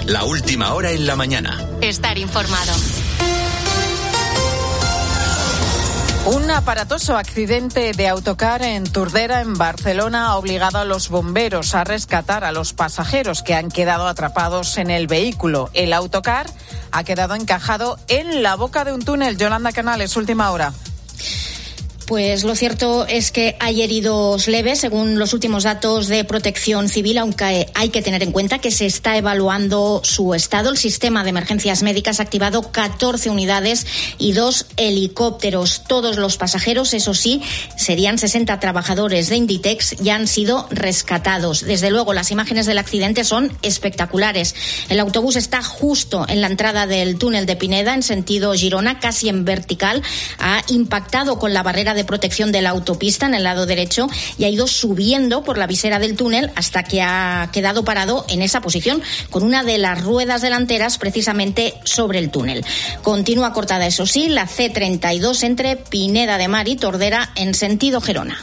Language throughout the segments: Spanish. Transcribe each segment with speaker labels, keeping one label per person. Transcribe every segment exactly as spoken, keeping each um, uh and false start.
Speaker 1: La última hora en la mañana.
Speaker 2: Estar informado.
Speaker 3: Un aparatoso accidente de autocar en Tordera, en Barcelona, ha obligado a los bomberos a rescatar a los pasajeros que han quedado atrapados en el vehículo. El autocar ha quedado encajado en la boca de un túnel. Yolanda Canales, última hora.
Speaker 4: Pues lo cierto es que hay heridos leves, según los últimos datos de Protección Civil, aunque hay que tener en cuenta que se está evaluando su estado. El sistema de emergencias médicas ha activado catorce unidades y dos helicópteros. Todos los pasajeros, eso sí, serían sesenta trabajadores de Inditex, ya han sido rescatados. Desde luego, las imágenes del accidente son espectaculares. El autobús está justo en la entrada del túnel de Pineda, en sentido Girona, casi en vertical. Ha impactado con la barrera de protección de la autopista en el lado derecho y ha ido subiendo por la visera del túnel hasta que ha quedado parado en esa posición, con una de las ruedas delanteras precisamente sobre el túnel. Continúa cortada, eso sí, la ce treinta y dos entre Pineda de Mar y Tordera en sentido Gerona.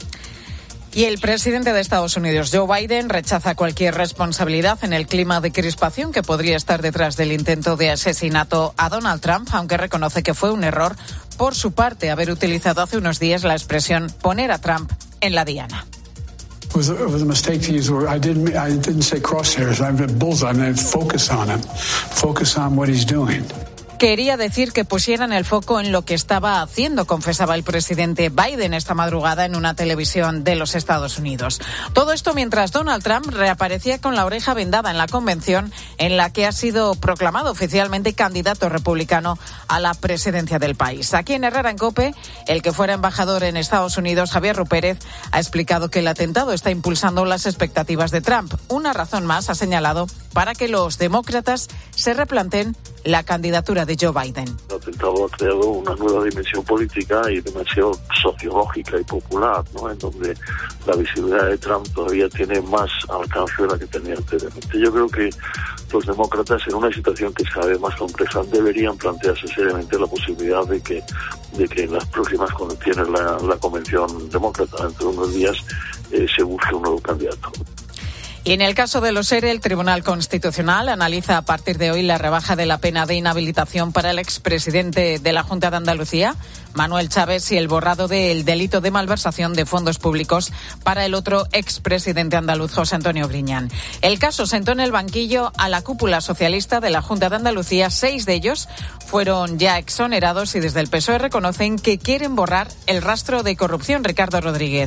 Speaker 3: Y el presidente de Estados Unidos, Joe Biden, rechaza cualquier responsabilidad en el clima de crispación que podría estar detrás del intento de asesinato a Donald Trump, aunque reconoce que fue un error por su parte haber utilizado hace unos días la expresión poner a Trump en la diana.
Speaker 5: It was, a, it was a mistake to use the word. I didn't. I didn't say crosshairs. I meant bullseye. I meant focus on him. Focus on what he's doing.
Speaker 3: Quería decir que pusieran el foco en lo que estaba haciendo, confesaba el presidente Biden esta madrugada en una televisión de los Estados Unidos. Todo esto mientras Donald Trump reaparecía con la oreja vendada en la convención en la que ha sido proclamado oficialmente candidato republicano a la presidencia del país. Aquí en Herrera en COPE, el que fuera embajador en Estados Unidos, Javier Rupérez, ha explicado que el atentado está impulsando las expectativas de Trump. Una razón más, ha señalado, para que los demócratas se replanteen la candidatura de Joe Biden.
Speaker 6: El atentado ha creado una nueva dimensión política y dimensión sociológica y popular, ¿no? En donde la visibilidad de Trump todavía tiene más alcance de la que tenía anteriormente. Yo creo que los demócratas, en una situación que es cada vez más compleja, deberían plantearse seriamente la posibilidad de que, de que en las próximas, cuando tiene la, la convención demócrata, dentro de unos días, eh, se busque un nuevo candidato.
Speaker 3: Y en el caso de los ERE, el Tribunal Constitucional analiza a partir de hoy la rebaja de la pena de inhabilitación para el expresidente de la Junta de Andalucía, Manuel Chávez, y el borrado del delito de malversación de fondos públicos para el otro expresidente andaluz, José Antonio Griñán. El caso sentó en el banquillo a la cúpula socialista de la Junta de Andalucía. Seis de ellos fueron ya exonerados y desde el P S O E reconocen que quieren borrar el rastro de corrupción. Ricardo Rodríguez.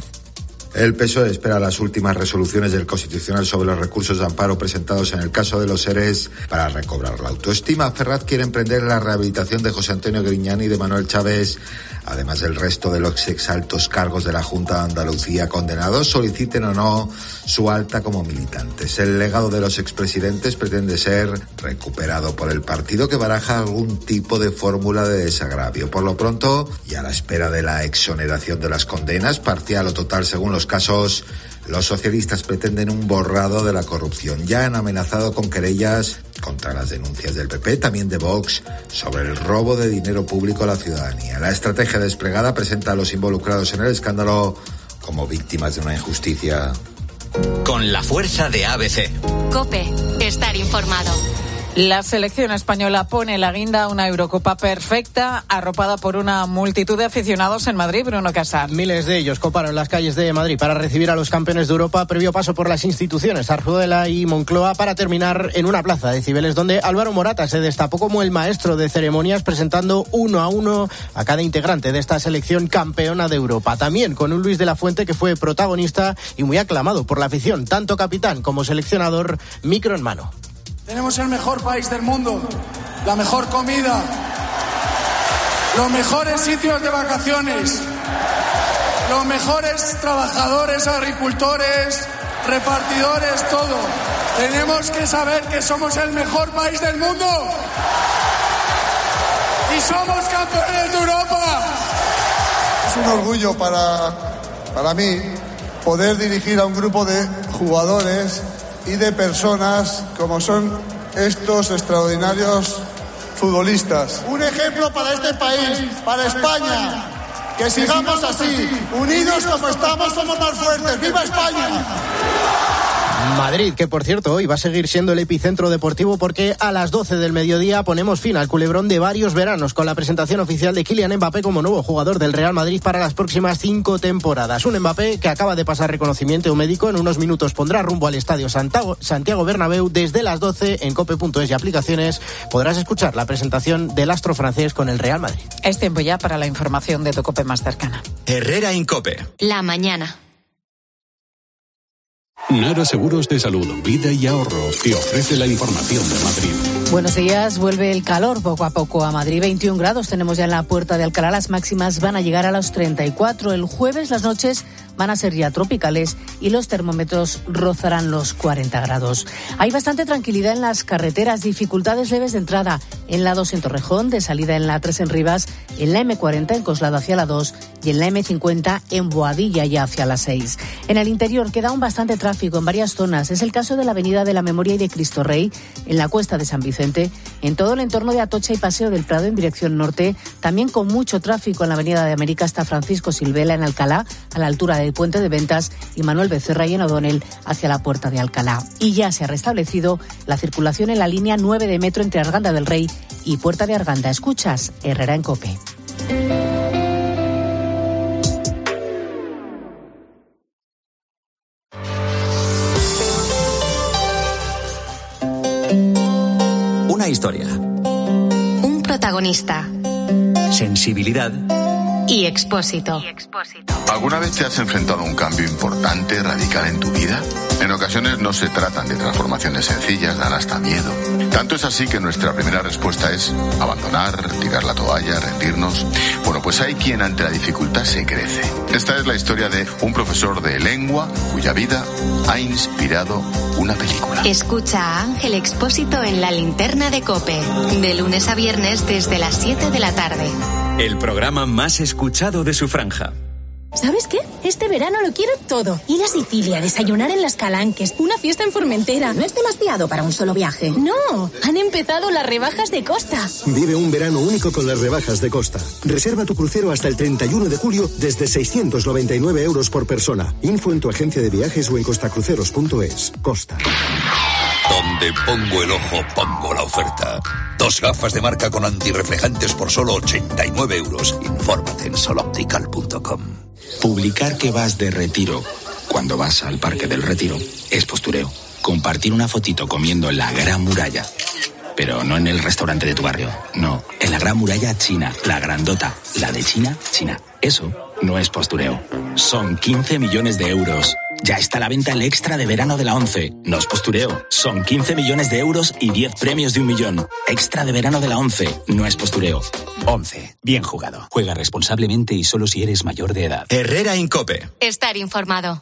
Speaker 7: El P S O E espera las últimas resoluciones del Constitucional sobre los recursos de amparo presentados en el caso de los ERES para recobrar la autoestima. Ferraz quiere emprender la rehabilitación de José Antonio Griñán y de Manuel Chávez, además del resto de los exaltos cargos de la Junta de Andalucía condenados, soliciten o no su alta como militantes. El legado de los expresidentes pretende ser recuperado por el partido, que baraja algún tipo de fórmula de desagravio. Por lo pronto, y a la espera de la exoneración de las condenas, parcial o total según los casos, los socialistas pretenden un borrado de la corrupción. Ya han amenazado con querellas contra las denuncias del P P, también de Vox, sobre el robo de dinero público a la ciudadanía. La estrategia desplegada presenta a los involucrados en el escándalo como víctimas de una injusticia.
Speaker 1: Con la fuerza de A B C.
Speaker 2: COPE. Estar informado.
Speaker 3: La selección española pone la guinda a una Eurocopa perfecta, arropada por una multitud de aficionados en Madrid. Bruno Casar.
Speaker 8: Miles de ellos coparon las calles de Madrid para recibir a los campeones de Europa, previo paso por las instituciones Zarzuela y Moncloa, para terminar en una plaza de Cibeles, donde Álvaro Morata se destapó como el maestro de ceremonias, presentando uno a uno a cada integrante de esta selección campeona de Europa. También con un Luis de la Fuente que fue protagonista y muy aclamado por la afición, tanto capitán como seleccionador, micro en mano.
Speaker 9: Tenemos el mejor país del mundo, la mejor comida, los mejores sitios de vacaciones, los mejores trabajadores, agricultores, repartidores, todo. Tenemos que saber que somos el mejor país del mundo y somos campeones de Europa.
Speaker 10: Es un orgullo para, para mí poder dirigir a un grupo de jugadores y de personas como son estos extraordinarios futbolistas. Un ejemplo para este país, para España. Que sigamos así, unidos como estamos, somos más fuertes. ¡Viva España!
Speaker 8: Madrid, que por cierto hoy va a seguir siendo el epicentro deportivo porque a las doce del mediodía ponemos fin al culebrón de varios veranos con la presentación oficial de Kylian Mbappé como nuevo jugador del Real Madrid para las próximas cinco temporadas. Un Mbappé que acaba de pasar reconocimiento médico, en unos minutos pondrá rumbo al estadio Santiago, Santiago Bernabéu. Desde las doce en cope punto es y aplicaciones podrás escuchar la presentación del astro francés con el Real Madrid.
Speaker 3: Es tiempo ya para la información de tu cope más cercana.
Speaker 1: Herrera Incope.
Speaker 2: La mañana.
Speaker 11: Nara Seguros de Salud, Vida y Ahorro te ofrece la información de Madrid.
Speaker 12: Buenos días, vuelve el calor poco a poco a Madrid. veintiún grados tenemos ya en la Puerta de Alcalá, las máximas van a llegar a los treinta y cuatro. El jueves las noches van a ser ya tropicales y los termómetros rozarán los cuarenta grados. Hay bastante tranquilidad en las carreteras, dificultades leves de entrada en la dos en Torrejón, de salida en la tres en Rivas, en la eme cuarenta en Coslado hacia la dos y en la eme cincuenta en Boadilla ya hacia la seis. En el interior queda aún bastante tráfico en varias zonas. Es el caso de la Avenida de la Memoria y de Cristo Rey, en la Cuesta de San Vicente, en todo el entorno de Atocha y Paseo del Prado en dirección norte, también con mucho tráfico en la Avenida de América hasta Francisco Silvela en Alcalá, a la altura del Puente de Ventas, y Manuel Becerra y en O'Donnell hacia la Puerta de Alcalá. Y ya se ha restablecido la circulación en la línea nueve de metro entre Arganda del Rey y Puerta de Arganda. Escuchas Herrera en COPE.
Speaker 1: Una historia.
Speaker 2: Un protagonista.
Speaker 1: Sensibilidad.
Speaker 2: Y Expósito.
Speaker 13: ¿Alguna vez te has enfrentado a un cambio importante, radical en tu vida? En ocasiones no se tratan de transformaciones sencillas, dan hasta miedo. Tanto es así que nuestra primera respuesta es abandonar, tirar la toalla, rendirnos. Bueno, pues hay quien ante la dificultad se crece. Esta es la historia de un profesor de lengua cuya vida ha inspirado una película.
Speaker 2: Escucha a Ángel Expósito en La Linterna de COPE, de lunes a viernes desde las siete de la tarde.
Speaker 1: El programa más escuchado de su franja.
Speaker 14: ¿Sabes qué? Este verano lo quiero todo. Ir a Sicilia, desayunar en Las Calanques, una fiesta en Formentera.
Speaker 15: No es demasiado para un solo viaje.
Speaker 14: No, han empezado las rebajas de Costa.
Speaker 16: Vive un verano único con las rebajas de Costa. Reserva tu crucero hasta el treinta y uno de julio desde seiscientos noventa y nueve euros por persona. Info en tu agencia de viajes o en costacruceros punto es. Costa.
Speaker 17: Donde pongo el ojo, pongo la oferta. Dos gafas de marca con antirreflejantes por solo ochenta y nueve euros. Infórmate en soloptical punto com.
Speaker 18: Publicar que vas de retiro cuando vas al Parque del Retiro es postureo. Compartir una fotito comiendo en la Gran Muralla, pero no en el restaurante de tu barrio, no, en la Gran Muralla China, la grandota, la de China, China. Eso no es postureo. Son quince millones de euros. Ya está a la venta el extra de verano de la ONCE. No es postureo. Son quince millones de euros y diez premios de un millón. Extra de verano de la ONCE. No es postureo. ONCE. Bien jugado. Juega responsablemente y solo si eres mayor de edad.
Speaker 1: Herrera Incope.
Speaker 2: Estar informado.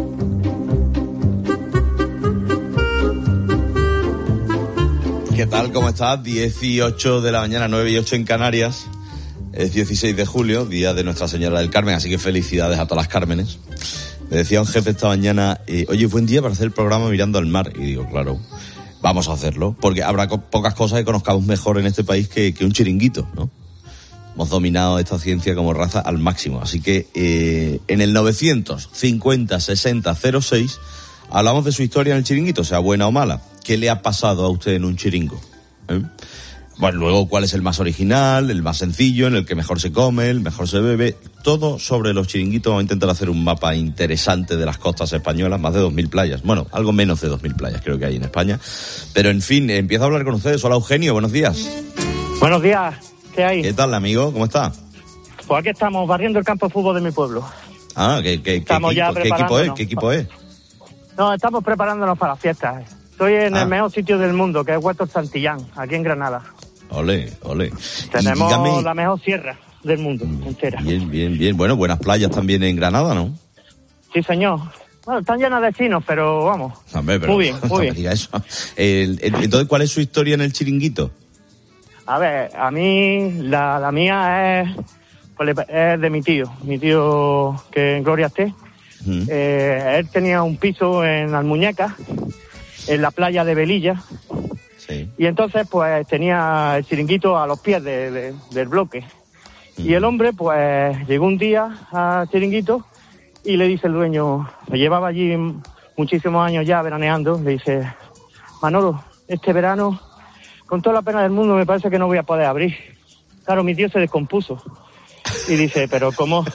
Speaker 19: ¿Qué tal? ¿Cómo estás? dieciocho de la mañana, nueve y ocho en Canarias. Es dieciséis de julio, día de Nuestra Señora del Carmen, así que felicidades a todas las Cármenes. Me decía un jefe esta mañana, eh, oye, buen día para hacer el programa mirando al mar. Y digo, claro, vamos a hacerlo, porque habrá co- pocas cosas que conozcamos mejor en este país que, que un chiringuito, ¿no? Hemos dominado esta ciencia como raza al máximo. Así que eh, en el novecientos cincuenta sesenta cero seis hablamos de su historia en el chiringuito, sea buena o mala. ¿Qué le ha pasado a usted en un chiringo? ¿Eh? Bueno, luego, ¿cuál es el más original, el más sencillo, en el que mejor se come, el mejor se bebe? Todo sobre los chiringuitos. Vamos a intentar hacer un mapa interesante de las costas españolas, más de dos mil playas. Bueno, algo menos de dos mil playas creo que hay en España. Pero, en fin, empiezo a hablar con ustedes. Hola, Eugenio, buenos días.
Speaker 20: Buenos días, ¿qué hay?
Speaker 19: ¿Qué tal, amigo? ¿Cómo está?
Speaker 20: Pues aquí estamos, barriendo el campo de fútbol de mi pueblo.
Speaker 19: Ah, ¿qué, qué,
Speaker 20: estamos
Speaker 19: qué,
Speaker 20: ya
Speaker 19: equipo, ¿qué equipo es? ¿Qué equipo es?
Speaker 20: No, estamos preparándonos para las fiestas. Estoy en ah. el mejor sitio del mundo, que es Huerto Santillán, aquí en Granada.
Speaker 19: Ole, ole.
Speaker 20: Tenemos
Speaker 19: dígame,
Speaker 20: la mejor sierra del mundo, entera.
Speaker 19: Bien, bien, bien. Bueno, buenas playas también en Granada, ¿no?
Speaker 20: Sí, señor. Bueno, están llenas de chinos, pero vamos.
Speaker 19: Hombre, pero,
Speaker 20: muy bien, muy bien.
Speaker 19: Diga eso. El, el, entonces, ¿cuál es su historia en el chiringuito?
Speaker 20: A ver, a mí, la, la mía es, pues, es de mi tío. Mi tío, que en gloria esté. Uh-huh. Eh, él tenía un piso en Almuñeca, en la playa de Velilla. Sí. Y entonces, pues, tenía el chiringuito a los pies de, de, del bloque. Uh-huh. Y el hombre, pues, llegó un día al chiringuito y le dice el dueño, me llevaba allí muchísimos años ya veraneando, le dice, Manolo, este verano, con toda la pena del mundo, me parece que no voy a poder abrir. Claro, mi tío se descompuso. Y dice, pero ¿cómo?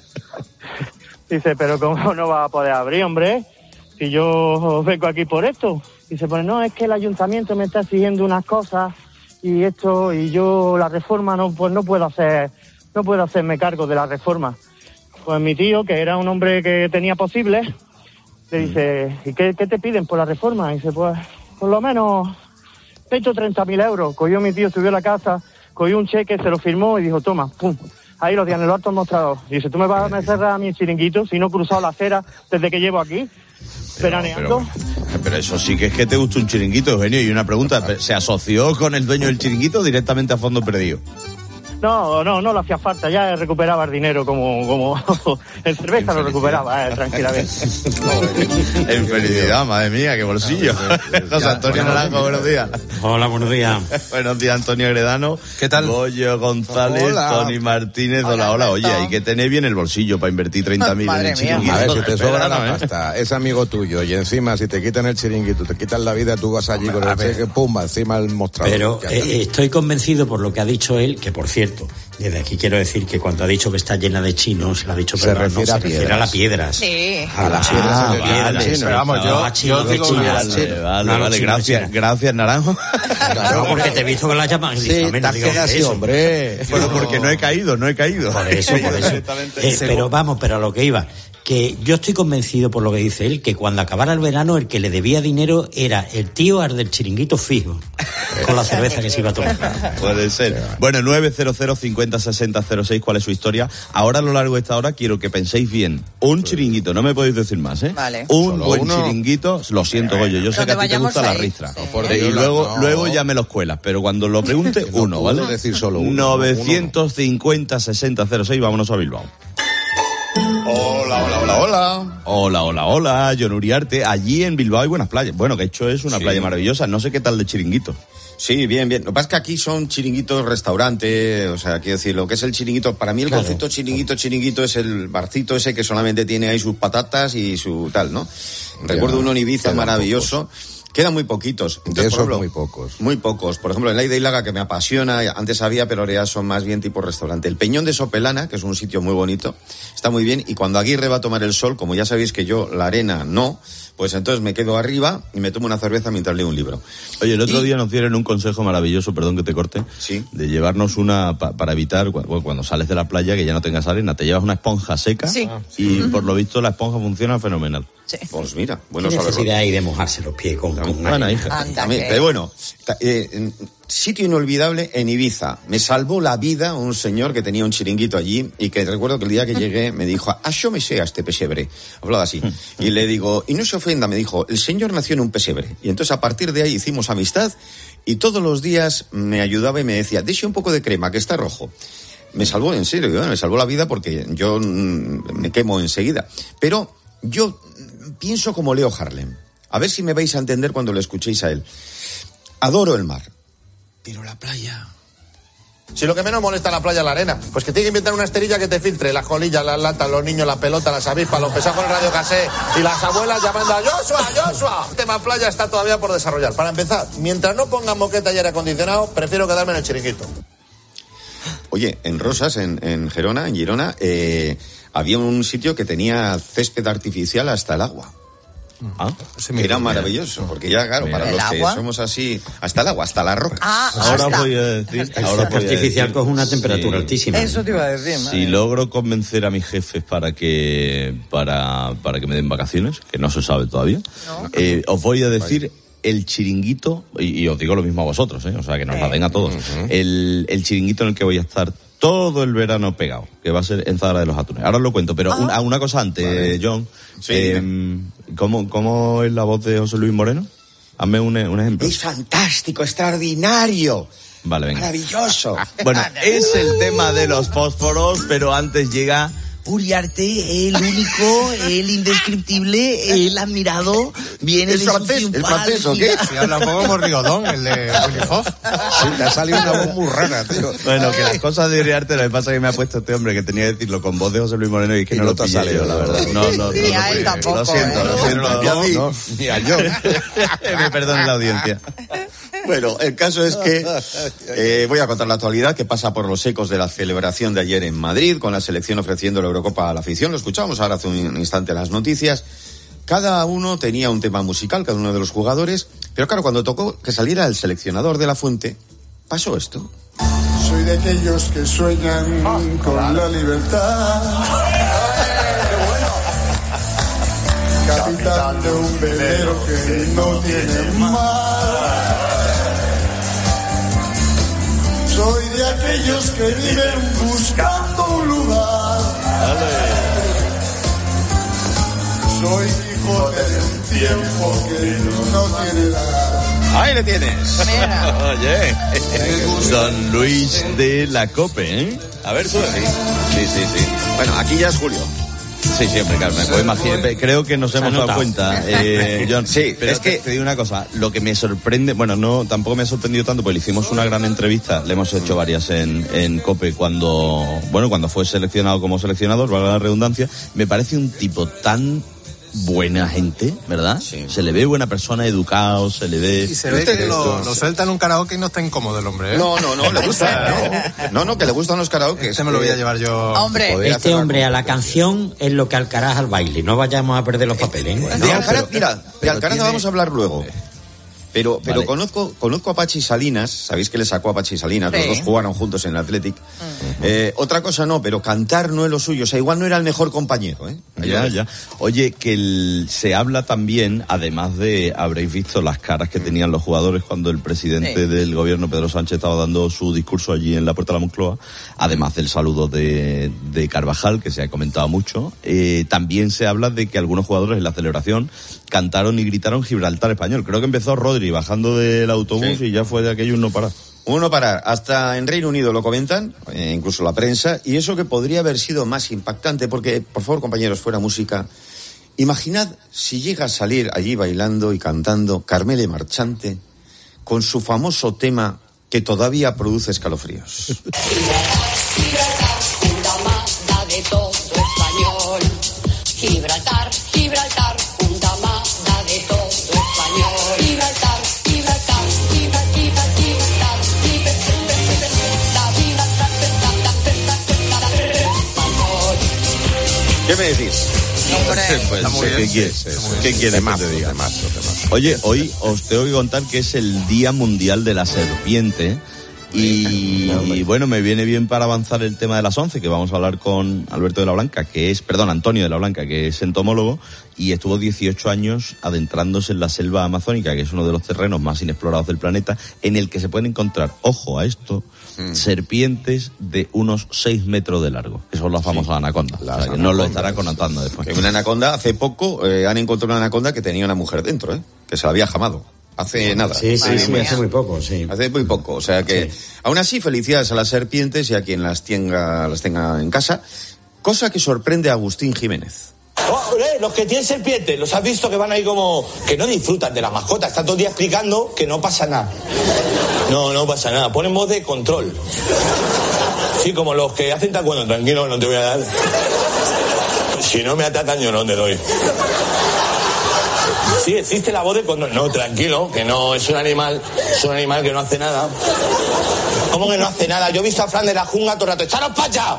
Speaker 20: Dice, pero ¿cómo no va a poder abrir, hombre? Si yo vengo aquí por esto. Y se pone, no, es que el ayuntamiento me está exigiendo unas cosas y esto, y yo la reforma no, pues no puedo hacer, no puedo hacerme cargo de la reforma. Pues mi tío, que era un hombre que tenía posibles, le dice, ¿y qué, qué te piden por la reforma? Y dice, pues, por lo menos veinte o treinta mil euros. Cogió mi tío, subió a la casa, cogió un cheque, se lo firmó y dijo, toma, pum. Ahí lo tiene, en el alto mostrador. Dice, ¿tú me vas a cerrar a mi chiringuito si no he cruzado la acera desde que llevo aquí? Veraneando.
Speaker 19: Pero, pero, pero eso sí que es que te gusta un chiringuito, Eugenio. Y una pregunta, ¿se asoció con el dueño del chiringuito o directamente a fondo perdido?
Speaker 20: No, no, no le hacía falta, ya recuperaba el dinero como, como en cerveza lo recuperaba, eh, tranquilamente.
Speaker 19: En felicidad, madre mía, qué bolsillo. José Antonio Naranjo, buenos días.
Speaker 21: Hola, buenos días.
Speaker 19: Buenos días, Antonio Gredano.
Speaker 21: ¿Qué tal?
Speaker 19: Goyo González, hola. Tony Martínez, hola, hola. Oye, hay que tener bien el bolsillo para invertir treinta mil en el chiringuito.
Speaker 22: A ver, si te sobra la
Speaker 19: ¿eh?
Speaker 22: pasta, es amigo tuyo, y encima si te quitan el chiringuito, te quitan la vida, tú vas allí con el cheque, pumba, encima el mostrador.
Speaker 21: Pero eh, estoy convencido por lo que ha dicho él, que por cierto, desde aquí quiero decir que cuando ha dicho que está llena de chinos, lo ha dicho, pero
Speaker 22: se,
Speaker 21: no,
Speaker 22: refiere,
Speaker 21: no,
Speaker 22: a
Speaker 21: se refiere a las piedras.
Speaker 3: Sí.
Speaker 22: A las piedras.
Speaker 19: Ah,
Speaker 22: se
Speaker 19: vale,
Speaker 22: vale,
Speaker 19: pero vamos, yo,
Speaker 22: yo
Speaker 19: digo
Speaker 22: China,
Speaker 19: vale, vale, vale, no, vale gracias, gracias, Naranjo.
Speaker 21: Claro, porque te he visto con la llama.
Speaker 22: Sí, te has quedado así, hombre.
Speaker 19: Bueno, porque no he caído, no he caído.
Speaker 21: Por eso, por eso. Eh, pero vamos, pero a lo que iba. Que yo estoy convencido por lo que dice él, que cuando acabara el verano el que le debía dinero era el tío al del chiringuito fijo, con la cerveza que se iba a tomar.
Speaker 19: Puede ser. Bueno, nueve cero cero cincuenta sesenta cero seis, ¿cuál es su historia? Ahora a lo largo de esta hora quiero que penséis bien. Un chiringuito, no me podéis decir más, ¿eh?
Speaker 3: Vale.
Speaker 19: Un
Speaker 22: Solo
Speaker 19: buen
Speaker 22: uno.
Speaker 19: chiringuito, lo siento, Goyo, yo sé que a ti te gusta la ristra.
Speaker 22: No, por
Speaker 19: y
Speaker 22: Dios,
Speaker 19: luego,
Speaker 22: no.
Speaker 19: luego ya me los cuelas, pero cuando lo pregunte,
Speaker 22: No
Speaker 19: uno,
Speaker 22: puedo
Speaker 19: ¿vale?
Speaker 22: decir solo uno,
Speaker 19: novecientos cincuenta sesenta cero seis, vámonos a Bilbao.
Speaker 22: Hola, hola, hola, hola.
Speaker 19: Hola, hola, hola, John Uriarte. Allí en Bilbao hay buenas playas. Bueno, que hecho es una
Speaker 22: Sí.
Speaker 19: playa maravillosa. No sé qué tal de chiringuito.
Speaker 23: Sí, bien, bien. Lo que pasa es que aquí son chiringuitos restaurante, o sea, quiero decir, lo que es el chiringuito, para mí el
Speaker 21: Claro.
Speaker 23: concepto chiringuito, chiringuito es el barcito ese que solamente tiene ahí sus patatas y su tal, ¿no? Recuerdo
Speaker 22: Ya,
Speaker 23: uno en Ibiza
Speaker 22: quedan
Speaker 23: maravilloso. Quedan muy poquitos.
Speaker 22: De
Speaker 23: Entonces,
Speaker 22: esos
Speaker 23: por ejemplo,
Speaker 22: muy pocos.
Speaker 23: Muy pocos. Por ejemplo, en la Ida y Laga, que me apasiona, antes había, pero ahora ya son más bien tipo restaurante. El Peñón de Sopelana, que es un sitio muy bonito, está muy bien. Y cuando Aguirre va a tomar el sol, como ya sabéis que yo la arena no, pues entonces me quedo arriba y me tomo una cerveza mientras leo un libro.
Speaker 19: Oye, el otro
Speaker 23: Y-
Speaker 19: día nos dieron un consejo maravilloso, perdón que te corte,
Speaker 23: Sí.
Speaker 19: de llevarnos una, pa- para evitar, cu- bueno, cuando sales de la playa, que ya no tengas arena, te llevas una esponja seca
Speaker 3: Sí.
Speaker 19: y por lo visto la esponja funciona fenomenal.
Speaker 23: Pues mira, bueno
Speaker 21: ¿Qué
Speaker 23: saberlo.
Speaker 21: necesidad hay de mojarse los pies con, con
Speaker 19: Buena
Speaker 21: arena?
Speaker 19: hija.
Speaker 3: Anda,
Speaker 23: También,
Speaker 3: que-
Speaker 23: pero bueno, ta- eh, en- sitio inolvidable en Ibiza. Me salvó la vida un señor que tenía un chiringuito allí y que recuerdo que el día que llegué me dijo, ah, yo me sé a este pesebre. Hablaba así. Y le digo, y no se ofenda, me dijo, el señor nació en un pesebre. Y entonces a partir de ahí hicimos amistad y todos los días me ayudaba y me decía, dése un poco de crema, que está rojo. Me salvó, en serio, ¿eh? Me salvó la vida porque yo mm, me quemo enseguida. Pero yo mm, pienso como Leo Harlem. A ver si me vais a entender cuando lo escuchéis a él. Adoro el mar, pero la playa...
Speaker 24: Si lo que menos molesta en la playa es la arena, pues que tiene que inventar una esterilla que te filtre las colillas, las latas, los niños, la pelota, las avispas, los pesados con el radio casé y las abuelas llamando a Joshua, Joshua. El tema playa está todavía por desarrollar. Para empezar, mientras no pongan moqueta y aire acondicionado, prefiero quedarme en el chiringuito.
Speaker 23: Oye, en Rosas, en, en Gerona, en Girona, eh, había un sitio que tenía césped artificial hasta el agua.
Speaker 19: Ah,
Speaker 23: que era maravilloso, porque ya, claro, para
Speaker 3: ¿El
Speaker 23: los que
Speaker 3: agua?
Speaker 23: somos así, hasta el agua, hasta la roca.
Speaker 3: Ah,
Speaker 19: Ahora
Speaker 3: hasta.
Speaker 19: voy a decir,
Speaker 21: El
Speaker 19: ahora
Speaker 21: saco
Speaker 19: voy a
Speaker 21: artificial
Speaker 19: decir,
Speaker 21: coge una temperatura
Speaker 19: sí.
Speaker 21: altísima.
Speaker 3: Eso te iba a decir, madre
Speaker 19: Si
Speaker 3: mía.
Speaker 19: logro convencer a mis jefes para que para, para que me den vacaciones, que no se sabe todavía, eh, os voy a decir el chiringuito, y, y os digo lo mismo a vosotros, ¿eh? O sea, que nos la den a todos, el, el chiringuito en el que voy a estar todo el verano pegado, que va a ser en Zahara de los Atunes. Ahora os lo cuento, pero una, una cosa antes,
Speaker 23: Vale.
Speaker 19: John.
Speaker 23: Sí,
Speaker 19: eh, ¿cómo, ¿Cómo es la voz de José Luis Moreno? Hazme un, un ejemplo.
Speaker 23: Es fantástico, extraordinario,
Speaker 19: Vale, venga.
Speaker 23: maravilloso.
Speaker 19: Bueno, es el tema de los fósforos, pero antes llega
Speaker 4: Uriarte, el único, el indescriptible, el admirado, viene
Speaker 23: ¿El
Speaker 4: de
Speaker 23: francés?
Speaker 4: su
Speaker 23: ¿El francés o qué?
Speaker 22: Sí, habla un poco como Rigodón, el de Willy Fox. Sí, te ha salido una voz muy rara, tío.
Speaker 19: Bueno, que las cosas de Uriarte, lo que pasa es que me ha puesto este hombre que tenía que decirlo con voz de José Luis Moreno y que
Speaker 22: Y
Speaker 19: no,
Speaker 22: no
Speaker 19: lo
Speaker 22: te ha
Speaker 19: pillé
Speaker 22: salido,
Speaker 19: yo, la verdad. No, no, no.
Speaker 5: Ni
Speaker 19: no,
Speaker 5: a él
Speaker 19: no,
Speaker 5: tampoco,
Speaker 19: Lo siento,
Speaker 5: ¿eh?
Speaker 19: lo siento.
Speaker 23: Ni a mí.
Speaker 19: No, ni a yo. Me perdone la audiencia.
Speaker 23: Bueno, el caso es que eh, voy a contar la actualidad que pasa por los ecos de la celebración de ayer en Madrid, con la selección ofreciendo la Eurocopa a la afición. Lo escuchábamos ahora hace un instante en las noticias. Cada uno tenía un tema musical, cada uno de los jugadores, pero claro, cuando tocó que saliera el seleccionador de la Fuente, pasó esto.
Speaker 10: Soy de aquellos que sueñan con la libertad. Capitán de un velero que no tiene mar. Soy de aquellos que viven buscando un lugar. Soy hijo de un tiempo que no tiene edad.
Speaker 23: Ahí le tienes.
Speaker 19: Oye, Don Luis de la COPE, ¿eh? A ver, sube.
Speaker 23: Sí, sí, sí, sí. Bueno, aquí ya es Julio.
Speaker 19: Sí, siempre, Carmen. Pues imagínate, creo que nos hemos dado cuenta, eh, John.
Speaker 23: Sí,
Speaker 19: pero
Speaker 23: es que
Speaker 19: te, te digo una cosa, lo que me sorprende, bueno, no, tampoco me ha sorprendido tanto, porque le hicimos una gran entrevista, le hemos hecho varias en, en COPE cuando, bueno, cuando fue seleccionado como seleccionador, valga la redundancia, me parece un tipo tan buena gente, ¿verdad?
Speaker 23: Sí.
Speaker 19: Se le ve buena persona, educado, se le ve...
Speaker 22: Y se ve que lo, lo suelta en un karaoke y no está incómodo el hombre, ¿eh?
Speaker 23: No, no, no, le gusta. No, no, no, que le gustan los karaoke.
Speaker 22: Este me lo voy a llevar yo.
Speaker 5: Hombre.
Speaker 21: Este hombre a la canción es lo que Alcaraz al baile. No vayamos a perder los papeles, ¿eh?
Speaker 23: De Alcaraz, mira, de Alcaraz vamos a hablar luego. Pero, pero
Speaker 19: Vale.
Speaker 23: conozco, conozco a Pachi Salinas, sabéis que le sacó a Pachi Salinas,
Speaker 5: Sí.
Speaker 23: los dos jugaron juntos en el Athletic. Uh-huh. Eh, otra cosa no, pero cantar no es lo suyo, o sea, igual no era el mejor compañero, ¿eh?
Speaker 19: Ya, ya. Oye, que el, se habla también, además de, habréis visto las caras que tenían los jugadores cuando el presidente
Speaker 5: Sí.
Speaker 19: del gobierno, Pedro Sánchez, estaba dando su discurso allí en la Puerta de la Moncloa, además del saludo de, de Carvajal, que se ha comentado mucho, eh, también se habla de que algunos jugadores en la celebración cantaron y gritaron Gibraltar español. Creo que empezó Rodri bajando del autobús
Speaker 23: Sí.
Speaker 19: y ya fue de aquello un no parar.
Speaker 23: Uno parar, hasta en Reino Unido lo comentan, eh, incluso la prensa, y eso que podría haber sido más impactante, porque, por favor, compañeros, fuera música. Imaginad si llega a salir allí bailando y cantando Carmele Marchante con su famoso tema que todavía produce escalofríos.
Speaker 6: De todo español. Gibraltar, Gibraltar, punta amada de todo español. Gibraltar, Gibraltar, Gibraltar, Gibraltar,
Speaker 23: ¿Qué me decís?
Speaker 19: Pues,
Speaker 23: Está muy
Speaker 19: ¿qué
Speaker 23: bien.
Speaker 19: quieres?
Speaker 23: Sí, sí, sí.
Speaker 19: ¿Qué quieres que te diga? Oye, hoy os tengo que contar que es el Día Mundial de la Serpiente. Y, y bueno, me viene bien para avanzar el tema de las once, que vamos a hablar con Alberto de la Blanca, que es, perdón, Antonio de la Blanca, que es entomólogo y estuvo dieciocho años adentrándose en la selva amazónica, que es uno de los terrenos más inexplorados del planeta, en el que se pueden encontrar, ojo a esto, mm. serpientes de unos seis metros de largo, que son las famosas sí. anacondas.
Speaker 23: Las
Speaker 19: o sea, que nos lo estará contando después.
Speaker 23: Que una anaconda, hace poco eh, han encontrado una anaconda que tenía una mujer dentro, ¿eh? Que se la había jamado. Hace nada.
Speaker 21: Sí, sí, sí, hace muy poco, sí.
Speaker 23: Hace muy poco, o sea que... Sí. Aún así, felicidades a las serpientes y a quien las tenga, las tenga en casa, cosa que sorprende a Agustín Jiménez.
Speaker 7: Oh, eh, los que tienen serpientes, los has visto que van ahí como... que no disfrutan de la mascota, están todo el día explicando que no pasa nada. No, no pasa nada, ponen voz de control. Sí, como los que hacen taekwondo, tranquilo, no te voy a dar. Si no me atacan, yo no te doy. Sí, existe la voz de control. No, tranquilo, que no es un animal, es un animal que no hace nada. ¿Cómo que no hace nada? Yo he visto a Fran de la Jungla todo el rato. ¡Echaros para allá!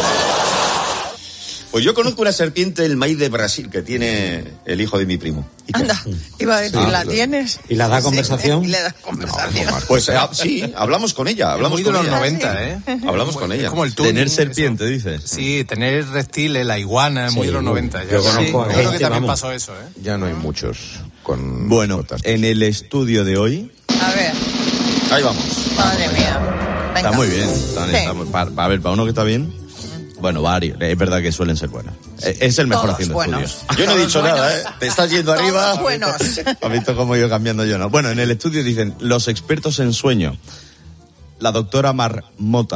Speaker 23: Pues yo conozco una serpiente, el maíz de Brasil, que tiene el hijo de mi primo.
Speaker 5: Anda, iba a decir, sí, ¿la tienes?
Speaker 21: ¿Y la da conversación?
Speaker 5: Sí, y le da conversación.
Speaker 23: No, pues eh, sí, hablamos con ella. Hablamos
Speaker 22: muy
Speaker 23: con
Speaker 22: de los
Speaker 23: ella.
Speaker 22: noventa, ¿eh?
Speaker 23: Hablamos con ella.
Speaker 22: Es como el tuning,
Speaker 19: tener serpiente,
Speaker 22: eso.
Speaker 19: dices.
Speaker 22: Sí, tener reptiles, la iguana, sí, muy de los noventa.
Speaker 21: Yo,
Speaker 22: sí,
Speaker 21: conozco
Speaker 22: yo creo que también pasó eso, ¿eh? Ya no hay muchos con...
Speaker 19: Bueno, en el estudio de hoy...
Speaker 5: A ver.
Speaker 23: Ahí vamos.
Speaker 5: Madre mía. Venga.
Speaker 19: Está muy bien. Está, sí. está muy, para, para ver, para uno que está bien... Bueno, varios. Es verdad que suelen ser buenos. Es el mejor
Speaker 5: Todos
Speaker 19: haciendo
Speaker 5: buenos.
Speaker 19: estudios.
Speaker 23: Yo no he dicho nada, ¿eh? Te estás yendo
Speaker 5: Todos
Speaker 23: arriba.
Speaker 5: buenos.
Speaker 19: ¿Has visto cómo yo cambiando yo, no? Bueno, en el estudio dicen, los expertos en sueño, la doctora Marmota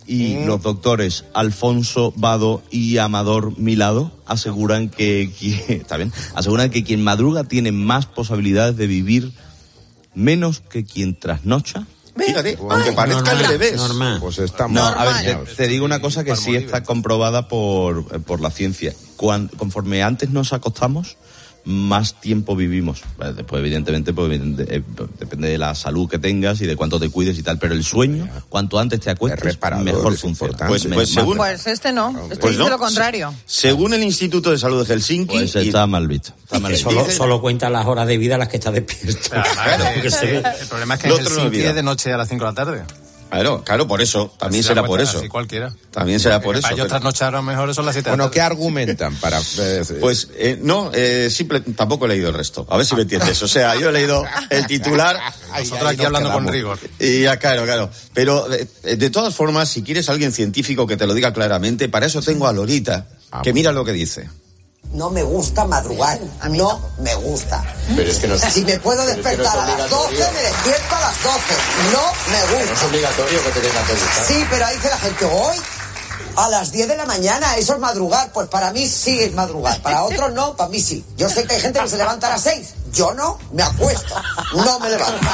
Speaker 19: Y mm. los doctores Alfonso Vado y Amador Milado aseguran que, que está bien, aseguran que quien madruga tiene más posibilidades de vivir menos que quien trasnocha.
Speaker 23: Fíjate, aunque parezca al revés.
Speaker 22: Normal. Pues está
Speaker 19: no,
Speaker 22: mal.
Speaker 19: a ver, te, te digo una cosa que sí está comprobada por, por la ciencia. Cuando, conforme antes nos acostamos, más tiempo vivimos. Después, evidentemente, pues, depende de la salud que tengas y de cuánto te cuides y tal, pero el sueño, cuanto antes te acuestes, mejor funciona.
Speaker 23: Pues, pues, según,
Speaker 5: pues este no, este
Speaker 23: pues
Speaker 5: dice
Speaker 23: no,
Speaker 5: lo contrario.
Speaker 23: Según el Instituto de Salud de Helsinki...
Speaker 19: Pues está mal visto. Está mal visto.
Speaker 21: Solo, solo cuenta las horas de vida a las que estás despierto.
Speaker 8: Claro, el, el problema es que en Helsinki es de noche a las cinco de la tarde.
Speaker 23: Claro, claro, por eso. También será por eso.
Speaker 8: Así cualquiera.
Speaker 23: También será por eso.
Speaker 8: Para ellos trasnochar a lo mejor son las siete de la
Speaker 22: Bueno,
Speaker 8: tarde.
Speaker 22: ¿qué argumentan para...? Eh,
Speaker 23: pues, eh, no, eh, simple, tampoco he leído el resto. A ver si me entiendes. O sea, yo he leído el titular...
Speaker 8: Nosotros aquí hablando con rigor.
Speaker 23: Y ya, claro, claro. Pero, de, de todas formas, si quieres a alguien científico que te lo diga claramente, para eso tengo a Lolita,
Speaker 22: ah,
Speaker 23: que mira lo que dice.
Speaker 9: No me gusta madrugar, no me gusta.
Speaker 24: Pero es que no es...
Speaker 9: Si me puedo despertar a las doce, me despierto a las doce. No me gusta.
Speaker 24: No es obligatorio que te tenga que gustar.
Speaker 9: Sí, pero ahí dice la gente, hoy a las diez de la mañana, eso es madrugar. Pues para mí sí es madrugar, para otros no, para mí sí. Yo sé que hay gente que se levanta a las seis, yo no, me acuesto, no me levanto.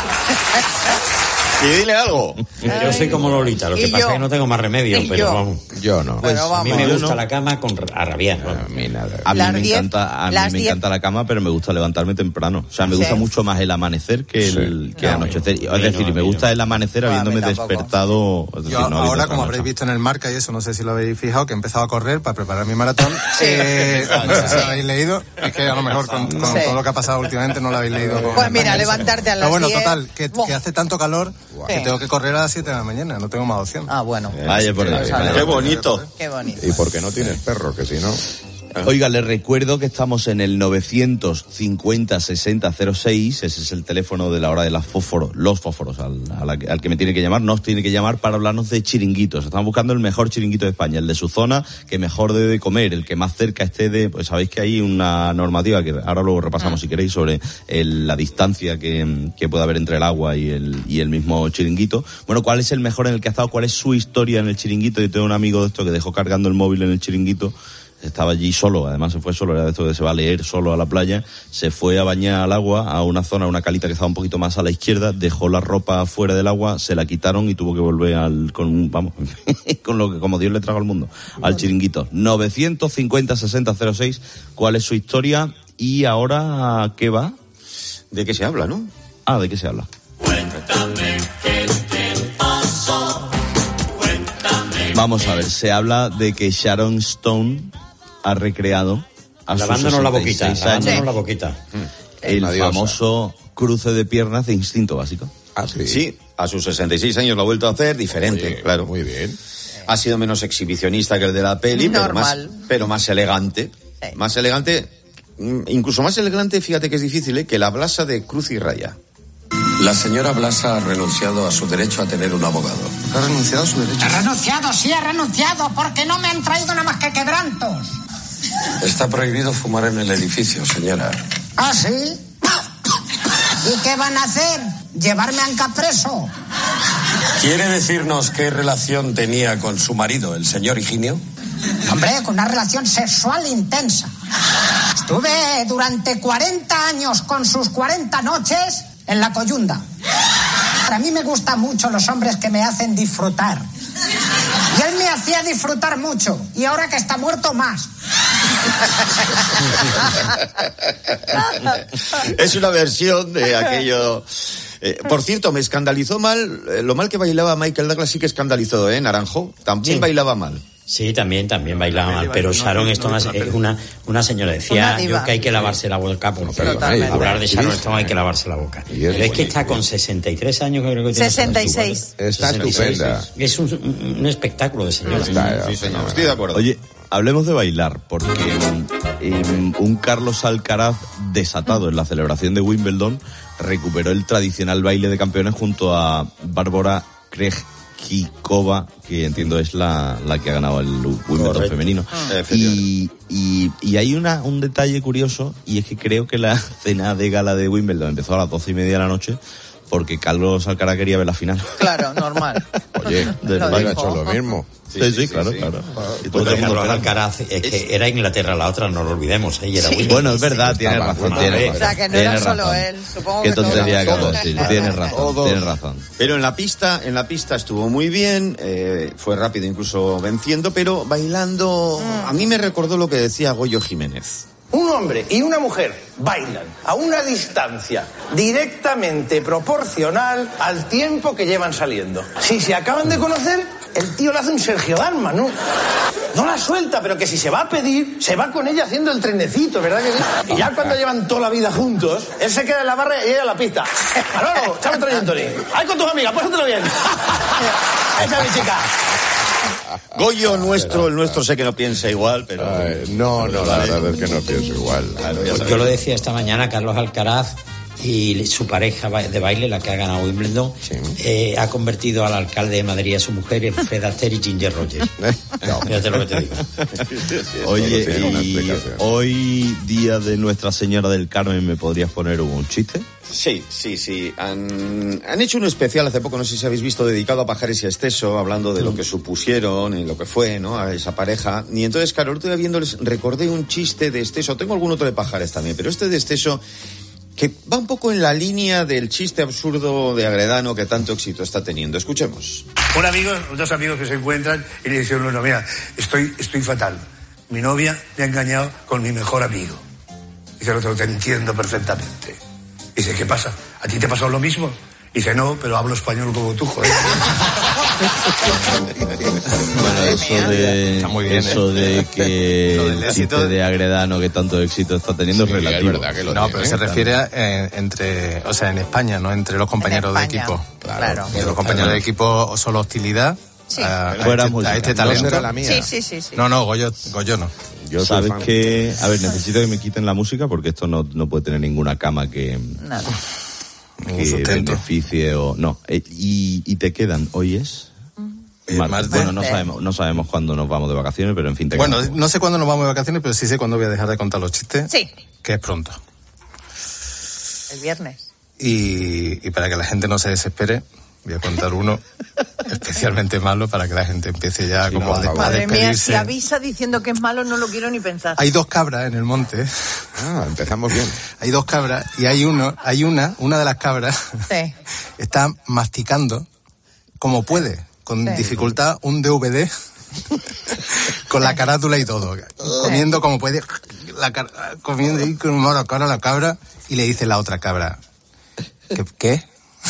Speaker 23: Y dile algo.
Speaker 21: Yo soy como Lolita, lo que pasa es que no tengo más remedio, pero
Speaker 5: yo?
Speaker 21: vamos.
Speaker 22: Yo no.
Speaker 21: Pues
Speaker 5: Pero
Speaker 21: a mí
Speaker 5: vamos.
Speaker 21: me gusta
Speaker 19: no.
Speaker 21: la cama con a rabiar. ¿no?
Speaker 22: A mí nada.
Speaker 19: A mí
Speaker 5: Las
Speaker 19: me
Speaker 5: diez,
Speaker 19: encanta, a mí
Speaker 5: las
Speaker 19: me
Speaker 5: diez.
Speaker 19: encanta la cama, pero me gusta levantarme temprano. O sea, me
Speaker 5: Sí.
Speaker 19: gusta mucho más el amanecer que el que
Speaker 21: No,
Speaker 19: anochecer.
Speaker 21: a mí
Speaker 19: Es decir,
Speaker 21: no, a
Speaker 19: me
Speaker 21: mí
Speaker 19: gusta
Speaker 21: no.
Speaker 19: el amanecer
Speaker 5: No, a mí
Speaker 19: habiéndome
Speaker 5: tampoco.
Speaker 19: despertado. Es decir,
Speaker 8: Yo
Speaker 19: no habiendo
Speaker 8: ahora, como
Speaker 19: trasnochado.
Speaker 8: habréis visto en el marca y eso, no sé si lo habéis fijado, que he empezado a correr para preparar mi maratón. Eh, no sé si lo habéis leído. Es que a lo mejor con, con
Speaker 5: Sí.
Speaker 8: todo lo que ha pasado últimamente no lo habéis leído. Con,
Speaker 5: Pues mira,
Speaker 8: con eso.
Speaker 5: levantarte a las
Speaker 8: Pero bueno,
Speaker 5: diez.
Speaker 8: total, que,
Speaker 5: Buah.
Speaker 8: que hace tanto calor que
Speaker 5: Sí.
Speaker 8: tengo que correr a las siete de la mañana. No tengo más opción.
Speaker 5: Ah, bueno.
Speaker 19: Vaya por ahí.
Speaker 23: Qué bonito.
Speaker 5: Qué bonito.
Speaker 22: ¿Y por qué no tienes perro? Que si no...
Speaker 19: Oiga, les recuerdo que estamos en el novecientos cincuenta sesenta cero seis, ese es el teléfono de la hora de las fósforos, los fósforos, al, a la, al que me tiene que llamar, nos tiene que llamar para hablarnos de chiringuitos. Estamos buscando el mejor chiringuito de España, el de su zona, que mejor debe comer, el que más cerca esté de... Pues sabéis que hay una normativa, que ahora luego repasamos si queréis, sobre el, la distancia que, que puede haber entre el agua y el, y el mismo chiringuito. Bueno, ¿cuál es el mejor en el que ha estado? ¿Cuál es su historia en el chiringuito? Yo tengo un amigo de esto que dejó cargando el móvil en el chiringuito. Estaba allí solo, además se fue solo, era de esto que se va a leer solo a la playa, se fue a bañar al agua, a una zona, una calita que estaba un poquito más a la izquierda, dejó la ropa fuera del agua, se la quitaron y tuvo que volver al, con un, vamos, con lo que como Dios le trajo al mundo, al chiringuito. novecientos cincuenta sesenta cero seis, ¿cuál es su historia? Y ahora, ¿qué va?
Speaker 23: ¿De qué se habla, no?
Speaker 19: Ah, ¿de qué se habla?
Speaker 6: Cuéntame qué te pasó. Cuéntame.
Speaker 19: Vamos a ver, se habla de que Sharon Stone ha recreado a sus
Speaker 21: Lavándonos la boquita,
Speaker 19: sesenta y seis
Speaker 21: lavándonos
Speaker 19: años
Speaker 21: la boquita.
Speaker 19: el
Speaker 23: Una diosa.
Speaker 19: famoso cruce de piernas de instinto básico.
Speaker 22: Ah, sí.
Speaker 23: Sí, a sus sesenta y seis años lo ha vuelto a hacer, diferente,
Speaker 22: Oye,
Speaker 23: claro.
Speaker 22: Muy bien.
Speaker 23: Ha sido menos exhibicionista que el de la peli, pero más,
Speaker 5: Normal.
Speaker 23: pero más elegante.
Speaker 5: Sí.
Speaker 23: Más elegante, mm, incluso más elegante, fíjate que es difícil, ¿eh? Que la blasa de Cruz y Raya.
Speaker 11: La señora Blasa ha renunciado a su derecho a tener un abogado.
Speaker 8: ¿Ha renunciado a su derecho?
Speaker 12: He renunciado, sí, he renunciado, porque no me han traído nada más que quebrantos.
Speaker 11: Está prohibido fumar en el edificio, señora.
Speaker 12: ¿Ah, sí? ¿Y qué van a hacer? ¿Llevarme a Anca preso?
Speaker 11: ¿Quiere decirnos qué relación tenía con su marido, el señor Higinio?
Speaker 12: Hombre, con una relación sexual intensa. Estuve durante cuarenta años con sus cuarenta noches en la coyunda. A mí me gustan mucho los hombres que me hacen disfrutar. Y él me hacía disfrutar mucho. Y ahora que está muerto, más.
Speaker 23: Es una versión de aquello... Eh, por cierto, me escandalizó mal, eh, lo mal que bailaba Michael Douglas sí que escandalizó, ¿eh? Naranjo, también
Speaker 21: Sí.
Speaker 23: bailaba mal.
Speaker 21: Sí, también, también bailaba mal, pero Sharon Stone es una, una señora, decía
Speaker 5: Una diva.
Speaker 21: yo que hay que lavarse la boca, porque
Speaker 5: Totalmente.
Speaker 21: hablar de Sharon Stone hay que lavarse la boca.
Speaker 22: Y es
Speaker 21: Pero es que
Speaker 22: bonita.
Speaker 21: está con sesenta y tres años, que creo que tiene.
Speaker 5: sesenta y seis.
Speaker 22: Está
Speaker 21: sesenta y seis.
Speaker 22: estupenda.
Speaker 21: Es un, un espectáculo de señora.
Speaker 22: Está,
Speaker 23: Sí, señor, estoy de acuerdo.
Speaker 19: Oye, hablemos de bailar, porque um, un Carlos Alcaraz desatado en la celebración de Wimbledon recuperó el tradicional baile de campeones junto a Bárbara Krejcikova, que entiendo es la, la que ha ganado el Wimbledon
Speaker 23: Correcto.
Speaker 19: femenino. Y, y, y hay una, un detalle curioso, y es que creo que la cena de gala de Wimbledon empezó a las doce y media de la noche, porque Carlos Alcaraz quería ver la final.
Speaker 5: Claro, normal.
Speaker 22: Oye,
Speaker 19: Del
Speaker 22: lo
Speaker 19: Bayern.
Speaker 22: ha hecho lo mismo.
Speaker 19: Sí, sí, sí, sí, claro, sí. claro. Y todo
Speaker 21: Pues
Speaker 19: el mundo
Speaker 21: Carlos
Speaker 19: esperando.
Speaker 21: Alcaraz, es que era Inglaterra la otra, no lo olvidemos, ¿eh? Y era
Speaker 5: Sí.
Speaker 21: Wimbledon.
Speaker 19: Bueno, es verdad, tiene
Speaker 22: Estaba
Speaker 19: razón,
Speaker 21: bueno,
Speaker 19: tiene
Speaker 21: eh.
Speaker 5: O
Speaker 19: razón.
Speaker 5: sea, que no
Speaker 19: Tienes
Speaker 5: era solo
Speaker 19: razón.
Speaker 5: él. Supongo
Speaker 19: Qué
Speaker 5: que todos
Speaker 19: tontería
Speaker 5: los-
Speaker 19: acabo de decir.
Speaker 5: Claro.
Speaker 19: Tienes razón,
Speaker 22: Todos.
Speaker 19: tienes razón.
Speaker 23: Pero en la pista, en la pista estuvo muy bien, eh, fue rápido incluso venciendo, pero bailando, a mí me recordó lo que decía Goyo Jiménez.
Speaker 13: Un hombre y una mujer bailan a una distancia directamente proporcional al tiempo que llevan saliendo. Si se acaban de conocer, el tío le hace un Sergio Dalma, ¿no? No la suelta, pero que si se va a pedir, se va con ella haciendo el trenecito, ¿verdad que sí? Y ya cuando llevan toda la vida juntos, él se queda en la barra y ella en la pista. ¡Manolo, échame otro gin tonic! ¡Ay, con tus amigas, pásatelo bien! ¡Esa es mi chica!
Speaker 23: Goyo nuestro, el nuestro sé que no piensa igual, pero...
Speaker 22: Ay, no, no, la verdad es que no pienso igual.
Speaker 23: Claro, ya sabes.
Speaker 21: Yo lo decía esta mañana, Carlos Alcaraz y su pareja de baile, la que ha ganado Wimbledon, eh, ha convertido al alcalde de Madrid a su mujer en Fred Astaire y Ginger Rogers. No, fíjate lo que te digo.
Speaker 19: Oye,
Speaker 22: Tiene una
Speaker 19: y
Speaker 22: explicación.
Speaker 19: hoy, día de Nuestra Señora del Carmen, ¿me podrías poner un chiste?
Speaker 23: Sí, sí, sí. Han, han hecho un especial hace poco, no sé si habéis visto, dedicado a Pajares y a Esteso, hablando de lo que supusieron y lo que fue, ¿no? A esa pareja. Y entonces, claro, el otro día viéndoles, recordé un chiste de Esteso. Tengo algún otro de Pajares también, pero este de Esteso, que va un poco en la línea del chiste absurdo de Agredano que tanto éxito está teniendo. Escuchemos.
Speaker 13: Un amigo, dos amigos que se encuentran y le dicen uno, mira, estoy, estoy fatal. Mi novia me ha engañado con mi mejor amigo. Dice el otro, te entiendo perfectamente. Dice, ¿qué pasa? ¿A ti te pasó lo mismo? Dice, no, pero hablo español como tú, joder.
Speaker 19: Bueno, eso de,
Speaker 8: Está muy bien,
Speaker 19: eso
Speaker 8: ¿eh?
Speaker 19: de que
Speaker 8: Lo del
Speaker 19: el
Speaker 8: éxito
Speaker 19: chiste de Agredano que tanto éxito está teniendo
Speaker 22: Sí,
Speaker 19: es
Speaker 22: es
Speaker 19: relativo.
Speaker 22: verdad que lo
Speaker 8: No,
Speaker 22: tiene,
Speaker 8: pero se
Speaker 22: ¿eh?
Speaker 8: refiere a, eh, entre, o sea, en España, no entre los compañeros de
Speaker 5: España,
Speaker 8: equipo.
Speaker 5: claro.
Speaker 8: Entre los compañeros de equipo solo hostilidad
Speaker 5: Sí.
Speaker 8: a, a
Speaker 19: Fuera
Speaker 8: este,
Speaker 19: música.
Speaker 8: a este
Speaker 22: No
Speaker 8: talento.
Speaker 22: será la mía.
Speaker 5: Sí, sí, sí, sí.
Speaker 8: No, no, Goyo, Goyo no.
Speaker 22: Yo soy
Speaker 19: ¿Sabes
Speaker 22: fan.
Speaker 19: que A ver, necesito que me quiten la música porque esto no, no puede tener ninguna cama que,
Speaker 5: Nada.
Speaker 8: Ningún
Speaker 19: que
Speaker 8: sustento.
Speaker 19: beneficie o... No, eh, y, y te quedan, ¿hoy es?
Speaker 8: Eh,
Speaker 19: Martes.
Speaker 8: martes.
Speaker 19: Bueno, no sabemos, no sabemos cuándo nos vamos de vacaciones, pero en fin, te
Speaker 8: Bueno,
Speaker 19: quedan.
Speaker 8: no sé cuándo nos vamos de vacaciones, pero sí sé cuándo voy a dejar de contar los chistes.
Speaker 5: Sí,
Speaker 8: Que es pronto.
Speaker 5: el viernes.
Speaker 8: Y, y para que la gente no se desespere, voy a contar uno especialmente malo para que la gente empiece ya
Speaker 19: Sí,
Speaker 8: como
Speaker 19: no,
Speaker 8: a, de- a
Speaker 5: Madre mía,
Speaker 8: despedirse.
Speaker 5: si avisa diciendo que es malo, no lo quiero ni pensar.
Speaker 8: Hay dos cabras en el monte.
Speaker 22: Ah, empezamos bien.
Speaker 8: Hay dos cabras y hay uno, hay una, una de las cabras
Speaker 5: Sí.
Speaker 8: está masticando como puede, con
Speaker 5: Sí.
Speaker 8: dificultad, un D V D con la carátula y todo, comiendo como puede, la car- comiendo ahí con mala cara la cabra y le dice la otra cabra, ¿qué? ¿Qué?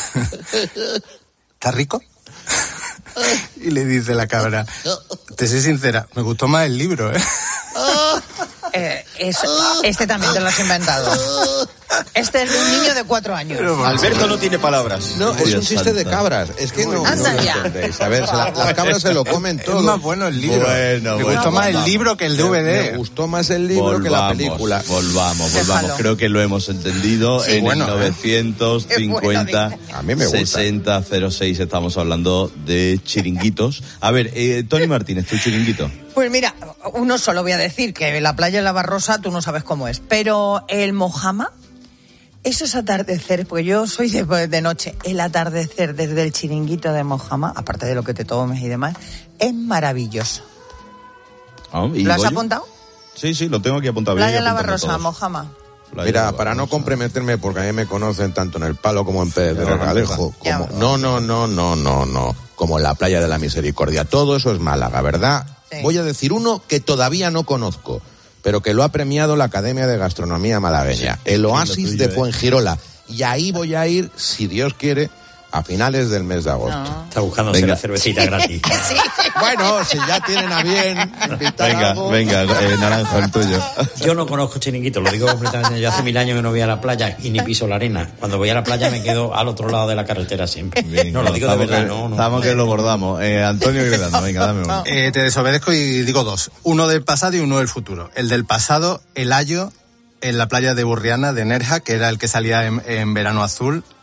Speaker 8: ¿Está rico? Y le dice la cabra, te soy sincera, me gustó más el libro, ¿eh?
Speaker 5: Eh, es- este también te lo has inventado. Este es de un niño de cuatro años.
Speaker 23: Alberto no tiene palabras.
Speaker 22: No, es un
Speaker 19: Dios
Speaker 22: chiste de
Speaker 19: santo.
Speaker 22: cabras. Es que no, no
Speaker 5: Anda
Speaker 22: lo
Speaker 5: ya.
Speaker 22: entendéis. A ver, se la- las cabras se lo comen
Speaker 8: Es
Speaker 22: todo.
Speaker 8: más bueno el libro.
Speaker 19: Bueno,
Speaker 8: me
Speaker 19: bueno,
Speaker 8: gustó más el
Speaker 19: volvamos.
Speaker 8: libro que el D V D.
Speaker 22: Me gustó más el libro que la
Speaker 19: Volvamos,
Speaker 22: película.
Speaker 19: Volvamos,
Speaker 5: Déjalo.
Speaker 19: volvamos. Creo que lo hemos entendido.
Speaker 5: Sí,
Speaker 19: en
Speaker 8: bueno,
Speaker 19: el
Speaker 8: ¿eh?
Speaker 19: novecientos cincuenta,
Speaker 5: Qué
Speaker 22: A mí me gusta.
Speaker 19: sesenta cero seis estamos hablando de chiringuitos. A ver, eh, Tony Martínez, tu chiringuito.
Speaker 5: Pues mira, uno solo voy a decir que la playa de la Barrosa tú no sabes cómo es, pero el Mojama, esos atardeceres, porque yo soy de, de noche, el atardecer desde el chiringuito de Mojama, aparte de lo que te tomes y demás, es maravilloso.
Speaker 19: Ah, ¿y
Speaker 5: ¿Lo has
Speaker 19: Goyo?
Speaker 5: apuntado?
Speaker 19: Sí, sí, lo tengo aquí apuntado.
Speaker 5: Playa
Speaker 19: Voy
Speaker 5: de la
Speaker 19: apuntando
Speaker 5: Barrosa,
Speaker 19: todos.
Speaker 5: Mojama.
Speaker 19: Playa de
Speaker 22: Mira,
Speaker 19: la
Speaker 22: para no
Speaker 19: Barrosa.
Speaker 22: comprometerme, porque a mí me conocen tanto en el Palo como en Pérez de
Speaker 19: Ya,
Speaker 22: Regalejo,
Speaker 5: ya.
Speaker 22: como... No, no, no, no, no, no. Como en la Playa de la Misericordia. Todo eso es Málaga, ¿verdad?
Speaker 5: Sí.
Speaker 22: Voy a decir uno que todavía no conozco, pero que lo ha premiado la Academia de Gastronomía Malagueña. El Oasis
Speaker 19: tuyo,
Speaker 22: de
Speaker 19: ¿eh?
Speaker 22: Fuengirola. Y ahí voy a ir, si Dios quiere, a finales del mes de agosto.
Speaker 21: Está buscándose
Speaker 19: Venga.
Speaker 21: la cervecita gratis.
Speaker 22: Bueno, si ya tienen a bien invitar
Speaker 19: Venga,
Speaker 22: algo.
Speaker 19: venga, eh, Naranjo, el tuyo.
Speaker 21: Yo no conozco chiringuito, lo digo completamente. Yo hace mil años que no voy a la playa y ni piso la arena. Cuando voy a la playa me quedo al otro lado de la carretera siempre.
Speaker 19: Bien,
Speaker 21: No, lo digo de
Speaker 19: estamos
Speaker 21: verdad,
Speaker 19: que-
Speaker 21: no, no.
Speaker 19: Estamos que lo bordamos. Eh, Antonio Gredano, venga, dame uno.
Speaker 8: Eh, te desobedezco y digo dos. Uno del pasado y uno del futuro. El del pasado, el ayo en la playa de Burriana, de Nerja, que era el que salía en, en Verano Azul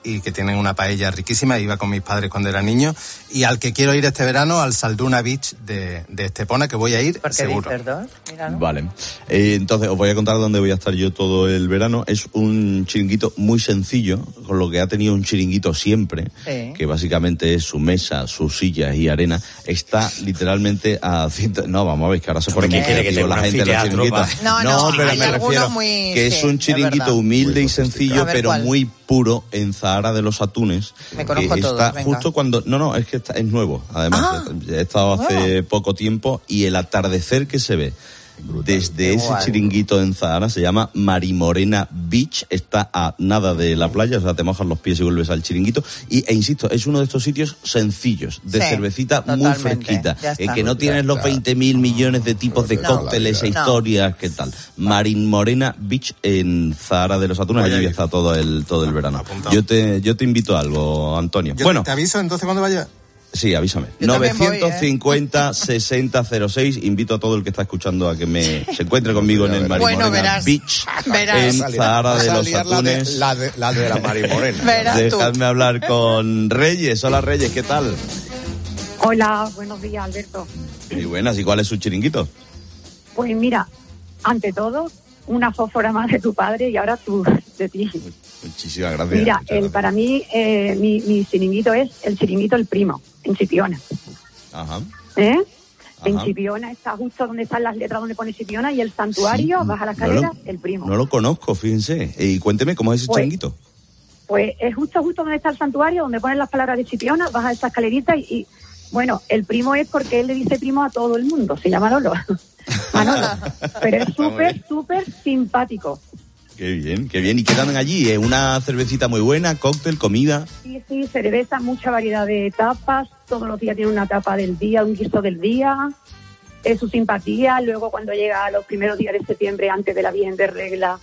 Speaker 8: y que tienen una paella riquísima. Iba con mis padres cuando era niño. Y al que quiero ir este verano, al Salduna Beach de, de Estepona, que voy a ir seguro.
Speaker 5: Mira, ¿no?
Speaker 19: Vale. Eh, entonces, os voy a contar dónde voy a estar yo todo el verano. Es un chiringuito muy sencillo, con lo que ha tenido un chiringuito siempre,
Speaker 5: Sí.
Speaker 19: que básicamente es su mesa, sus sillas y arena. Está literalmente a ciento... No, vamos a ver, que ahora se pone muy
Speaker 21: ¿Qué quiere que
Speaker 19: creativo
Speaker 21: tenga
Speaker 19: la
Speaker 21: un
Speaker 19: gente en los
Speaker 21: anfiteatro,
Speaker 19: chiringuitos.
Speaker 21: pa?
Speaker 5: No, no,
Speaker 19: pero
Speaker 5: hay
Speaker 19: me
Speaker 5: algunos
Speaker 19: refiero
Speaker 5: muy-
Speaker 19: que
Speaker 5: sí,
Speaker 19: es un
Speaker 5: es
Speaker 19: chiringuito
Speaker 5: verdad.
Speaker 19: humilde y sencillo,
Speaker 5: A ver,
Speaker 19: pero
Speaker 5: ¿cuál?
Speaker 19: muy puro en Zahara de los Atunes.
Speaker 5: Me conozco
Speaker 19: que
Speaker 5: todos,
Speaker 19: está
Speaker 5: venga.
Speaker 19: justo cuando... No, no, es que está, es nuevo, además.
Speaker 5: Ah,
Speaker 19: He estado hace
Speaker 5: nuevo.
Speaker 19: poco tiempo y el atardecer que se ve desde ese
Speaker 5: guay.
Speaker 19: chiringuito en Zahara se llama Marimorena Beach, está a nada de la playa, o sea, te mojas los pies y vuelves al chiringuito. Y, e insisto, es uno de estos sitios sencillos, de
Speaker 5: Sí,
Speaker 19: cervecita muy
Speaker 5: totalmente,
Speaker 19: fresquita,
Speaker 5: ya está.
Speaker 19: en que no tienes los veinte mil millones de tipos de
Speaker 5: No.
Speaker 19: cócteles e
Speaker 5: No.
Speaker 19: historias, ¿qué tal? Marimorena Beach en Zahara de los Atunes,
Speaker 8: Voy a
Speaker 19: allí
Speaker 8: ir.
Speaker 19: está todo el, todo el verano.
Speaker 8: Apuntado.
Speaker 19: Yo te, yo te invito a algo, Antonio.
Speaker 8: Yo
Speaker 19: bueno,
Speaker 8: te aviso entonces cuando vaya.
Speaker 19: sí, avísame.
Speaker 5: Yo también voy, ¿eh?
Speaker 19: novecientos cincuenta sesenta cero seis. Invito a todo el que está escuchando a que me se encuentre conmigo en el
Speaker 5: Bueno,
Speaker 19: Marimorena
Speaker 5: verás.
Speaker 19: Beach,
Speaker 5: Verás.
Speaker 19: en
Speaker 22: Vas a liar-
Speaker 19: Zahara
Speaker 22: vas
Speaker 19: de
Speaker 22: a
Speaker 19: los
Speaker 22: liar la de-
Speaker 19: Atunes.
Speaker 22: La de, la de la Marimorena.
Speaker 5: Verás tú.
Speaker 19: Dejadme hablar con Reyes. Hola, Reyes, ¿qué tal?
Speaker 14: Hola, buenos días, Alberto.
Speaker 19: Muy buenas. ¿Y cuál es su chiringuito?
Speaker 14: Pues mira, ante todo, una fósfora más de tu padre y ahora tú de ti.
Speaker 19: Muchísimas gracias.
Speaker 14: Mira,
Speaker 19: Muchas
Speaker 14: el,
Speaker 19: gracias.
Speaker 14: para mí, eh, mi, mi chiringuito es el chiringuito El Primo, en Chipiona.
Speaker 19: Ajá.
Speaker 14: ¿Eh? En
Speaker 19: Ajá.
Speaker 14: Chipiona está justo donde están las letras donde pone Chipiona y el santuario,
Speaker 19: Sí,
Speaker 14: baja la
Speaker 19: no lo-
Speaker 14: escalera, El Primo.
Speaker 19: No lo conozco, fíjense. Y cuénteme, ¿cómo es ese
Speaker 14: Pues-
Speaker 19: chiringuito?
Speaker 14: Pues es justo, justo donde está el santuario, donde ponen las palabras de Chipiona, baja esa escalerita y, y, bueno, el primo es porque él le dice primo a todo el mundo, se llama Lolo. Manolo. Pero es súper, súper simpático.
Speaker 19: Qué bien, qué bien. ¿Y qué dan allí? ¿Eh? ¿Una cervecita muy buena, cóctel, comida?
Speaker 14: Sí, sí, cerveza, mucha variedad de tapas, todos los días tiene una tapa del día, un guiso del día, es su simpatía. Luego cuando llega a los primeros días de septiembre, antes de la Virgen de Regla,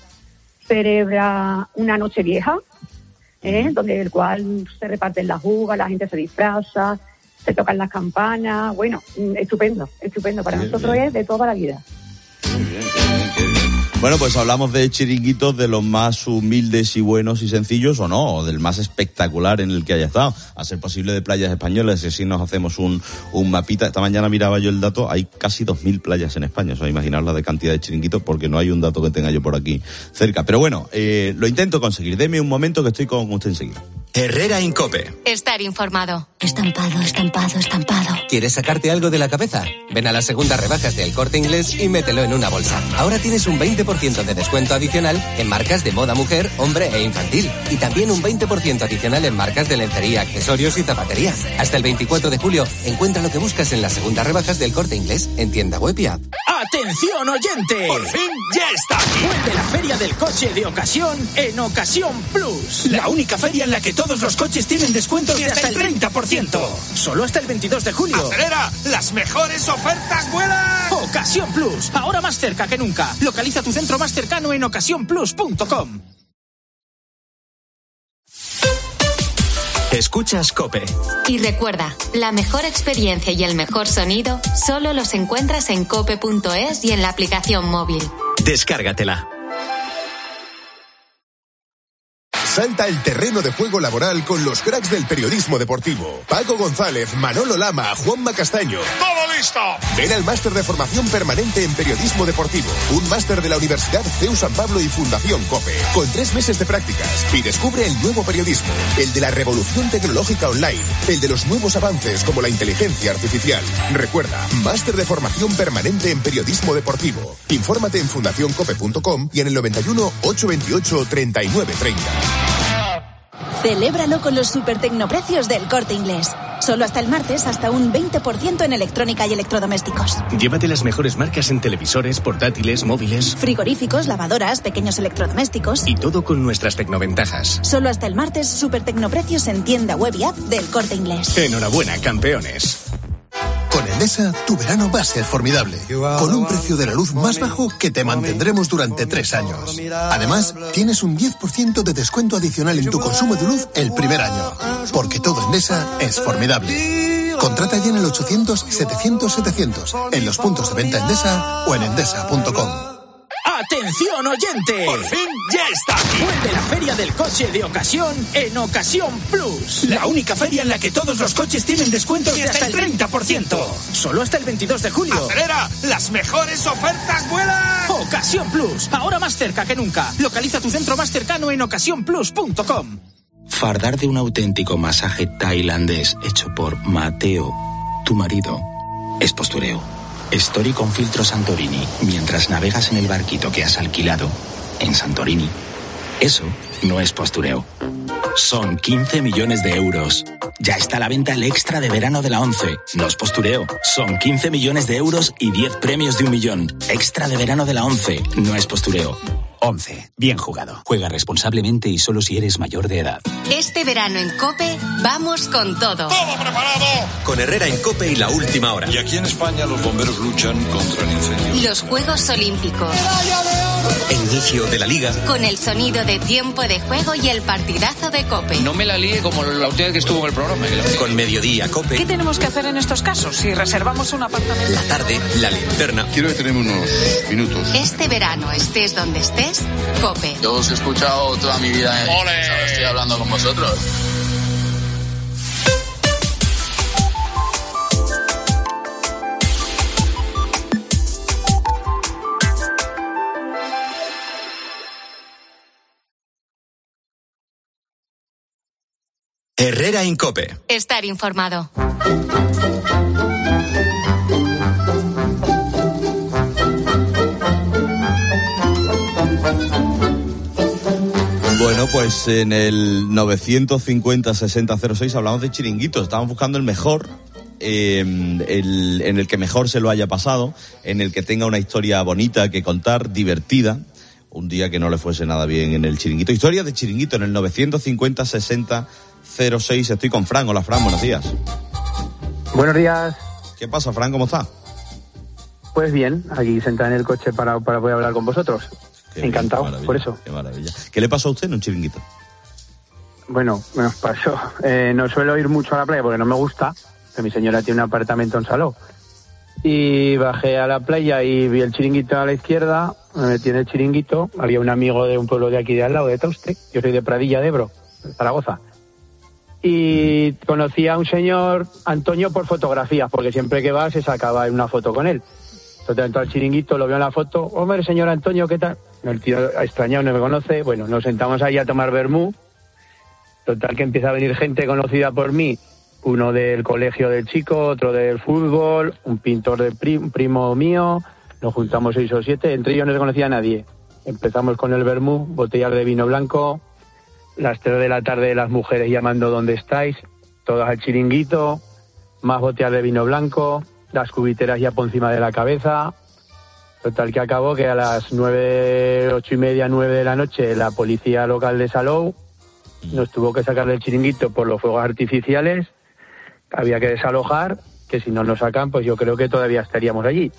Speaker 14: celebra una noche vieja, ¿eh? Donde el cual se reparten las uvas, la gente se disfraza, se tocan las campanas. Bueno, mm, estupendo, estupendo. Para
Speaker 19: Bien,
Speaker 14: nosotros
Speaker 19: bien.
Speaker 14: es de toda la vida.
Speaker 19: Qué bien, qué bien, qué bien. Bueno, pues hablamos de chiringuitos de los más humildes y buenos y sencillos, o no, o del más espectacular en el que haya estado. A ser posible de playas españolas, y si nos hacemos un, un mapita. Esta mañana miraba yo el dato, hay casi dos mil playas en España. O sea, imaginaos la de cantidad de chiringuitos, porque no hay un dato que tenga yo por aquí cerca. Pero bueno, eh, lo intento conseguir. Deme un momento que estoy con usted enseguida.
Speaker 1: Herrera Incope.
Speaker 2: Estar informado. Estampado, estampado, estampado.
Speaker 15: ¿Quieres sacarte algo de la cabeza? Ven a las segundas rebajas del Corte Inglés y mételo en una bolsa. Ahora tienes un veinte por ciento de descuento adicional en marcas de moda mujer, hombre e infantil. Y también un veinte por ciento adicional en marcas de lencería, accesorios y zapatería. Hasta el veinticuatro de julio, encuentra lo que buscas en las segundas rebajas del Corte Inglés en tienda web y app.
Speaker 16: ¡Atención, oyente! ¡Por fin ya está aquí! Vuelve la Feria del Coche de Ocasión en Ocasión Plus. La única feria en la que todos los coches tienen descuentos de hasta el treinta por ciento. Solo hasta el veintidós de julio.
Speaker 6: ¡Acelera! ¡Las mejores ofertas vuelan!
Speaker 16: Ocasión Plus, ahora más cerca que nunca. Localiza tu centro más cercano en ocasión plus punto com.
Speaker 1: Escuchas COPE.
Speaker 2: Y recuerda, la mejor experiencia y el mejor sonido solo los encuentras en cope punto es y en la aplicación móvil.
Speaker 1: Descárgatela.
Speaker 17: Salta el terreno de juego laboral con los cracks del periodismo deportivo. Paco González, Manolo Lama, Juanma Castaño.
Speaker 6: ¡Todo listo!
Speaker 17: Ven al máster de formación permanente en periodismo deportivo. Un máster de la Universidad C E U San Pablo y Fundación COPE. Con tres meses de prácticas. Y descubre el nuevo periodismo. El de la revolución tecnológica online. El de los nuevos avances como la inteligencia artificial. Recuerda, máster de formación permanente en periodismo deportivo. Infórmate en fundación cope punto com y en el noventa y uno, ochocientos veintiocho, treinta y nueve treinta.
Speaker 25: Celébralo con los super tecnoprecios del Corte Inglés. Solo hasta el martes, hasta un veinte por ciento en electrónica y electrodomésticos.
Speaker 26: Llévate las mejores marcas en televisores, portátiles, móviles.
Speaker 25: Frigoríficos, lavadoras, pequeños electrodomésticos.
Speaker 26: Y todo con nuestras tecnoventajas.
Speaker 25: Solo hasta el martes, super tecnoprecios en tienda web y app del Corte Inglés.
Speaker 26: Enhorabuena, campeones.
Speaker 17: Con Endesa, tu verano va a ser formidable. Con un precio de la luz más bajo que te mantendremos durante tres años. Además, tienes un diez por ciento de descuento adicional en tu consumo de luz el primer año. Porque todo Endesa es formidable. Contrata ya en el ochocientos, setecientos, setecientos, en los puntos de venta Endesa o en endesa punto com.
Speaker 16: ¡Atención, oyente!
Speaker 6: ¡Por fin ya está aquí!
Speaker 16: Vuelve la feria del coche de ocasión en Ocasión Plus. La única feria en la que todos los coches tienen descuentos de hasta el treinta por ciento. Solo hasta el veintidós de julio.
Speaker 6: ¡Acelera! ¡Las mejores ofertas vuelan!
Speaker 16: Ocasión Plus, ahora más cerca que nunca. Localiza tu centro más cercano en ocasión plus punto com.
Speaker 3: Fardar de un auténtico masaje tailandés hecho por Mateo, tu marido, es postureo. Story con filtro Santorini mientras navegas en el barquito que has alquilado en Santorini. Eso no es postureo. Son quince millones de euros. Ya está a la venta el extra de verano de la ONCE. No es postureo. Son quince millones de euros y diez premios de un millón. Extra de verano de la ONCE. No es postureo.
Speaker 16: once. Bien jugado. Juega responsablemente y solo si eres mayor de edad.
Speaker 2: Este verano en COPE, vamos con todo.
Speaker 6: ¡Todo preparado!
Speaker 1: Con Herrera en COPE y La Última Hora.
Speaker 4: Y aquí en España los bomberos luchan contra el incendio.
Speaker 2: Los Juegos Olímpicos.
Speaker 1: Inicio de la Liga.
Speaker 2: Con el sonido de tiempo de juego y el partidazo de COPE.
Speaker 7: No me la líe como la última vez que estuvo en el programa.
Speaker 1: Con Mediodía COPE.
Speaker 10: ¿Qué tenemos que hacer en estos casos si reservamos un apartamento?
Speaker 1: La tarde, La Linterna.
Speaker 4: Quiero detenerme unos minutos.
Speaker 2: Este verano, estés donde estés, COPE.
Speaker 7: Yo os he escuchado toda mi vida. ¿eh?
Speaker 6: ¡Ole!
Speaker 7: Ahora estoy hablando con vosotros.
Speaker 1: Herrera en COPE.
Speaker 2: Estar informado.
Speaker 19: Bueno, pues en el novecientos cincuenta sesenta cero seis hablamos de chiringuitos. Estábamos buscando el mejor, eh, el, en el que mejor se lo haya pasado, en el que tenga una historia bonita que contar, divertida. Un día que no le fuese nada bien en el chiringuito. Historia de chiringuito en el novecientos cincuenta sesenta cero seis. Estoy con Fran. Hola, Fran, buenos días.
Speaker 18: Buenos días.
Speaker 19: ¿Qué pasa, Fran? ¿Cómo está?
Speaker 18: Pues bien, aquí sentado en el coche para, para poder hablar con vosotros.
Speaker 19: Qué
Speaker 18: Encantado,
Speaker 19: bien, qué
Speaker 18: por eso.
Speaker 19: Qué maravilla. ¿Qué le pasó a usted en un chiringuito?
Speaker 18: Bueno, me pasó. Eh, no suelo ir mucho a la playa porque no me gusta, que mi señora tiene un apartamento en Salou. Y bajé a la playa y vi el chiringuito a la izquierda, me metí en el chiringuito, había un amigo de un pueblo de aquí de al lado, de Tauste, yo soy de Pradilla de Ebro, de Zaragoza. Y conocí a un señor, Antonio, por fotografías, porque siempre que va se sacaba una foto con él. Entonces entró al chiringuito, lo veo en la foto, hombre, señor Antonio, ¿qué tal? El tío extrañado, no me conoce, bueno, nos sentamos ahí a tomar vermú. Total que empieza a venir gente conocida por mí, uno del colegio del chico, otro del fútbol, un pintor de pri- un primo mío, nos juntamos seis o siete, entre ellos no se conocía a nadie. Empezamos con el vermú, botellas de vino blanco, las tres de la tarde las mujeres llamando ¿dónde estáis? Todas al chiringuito, más botellas de vino blanco, las cubiteras ya por encima de la cabeza. Total que acabó que a las nueve, ocho y media, nueve de la noche la policía local de Salou nos tuvo que sacar del chiringuito por los fuegos artificiales. Había que desalojar, que si no nos sacan, pues yo creo que todavía estaríamos allí.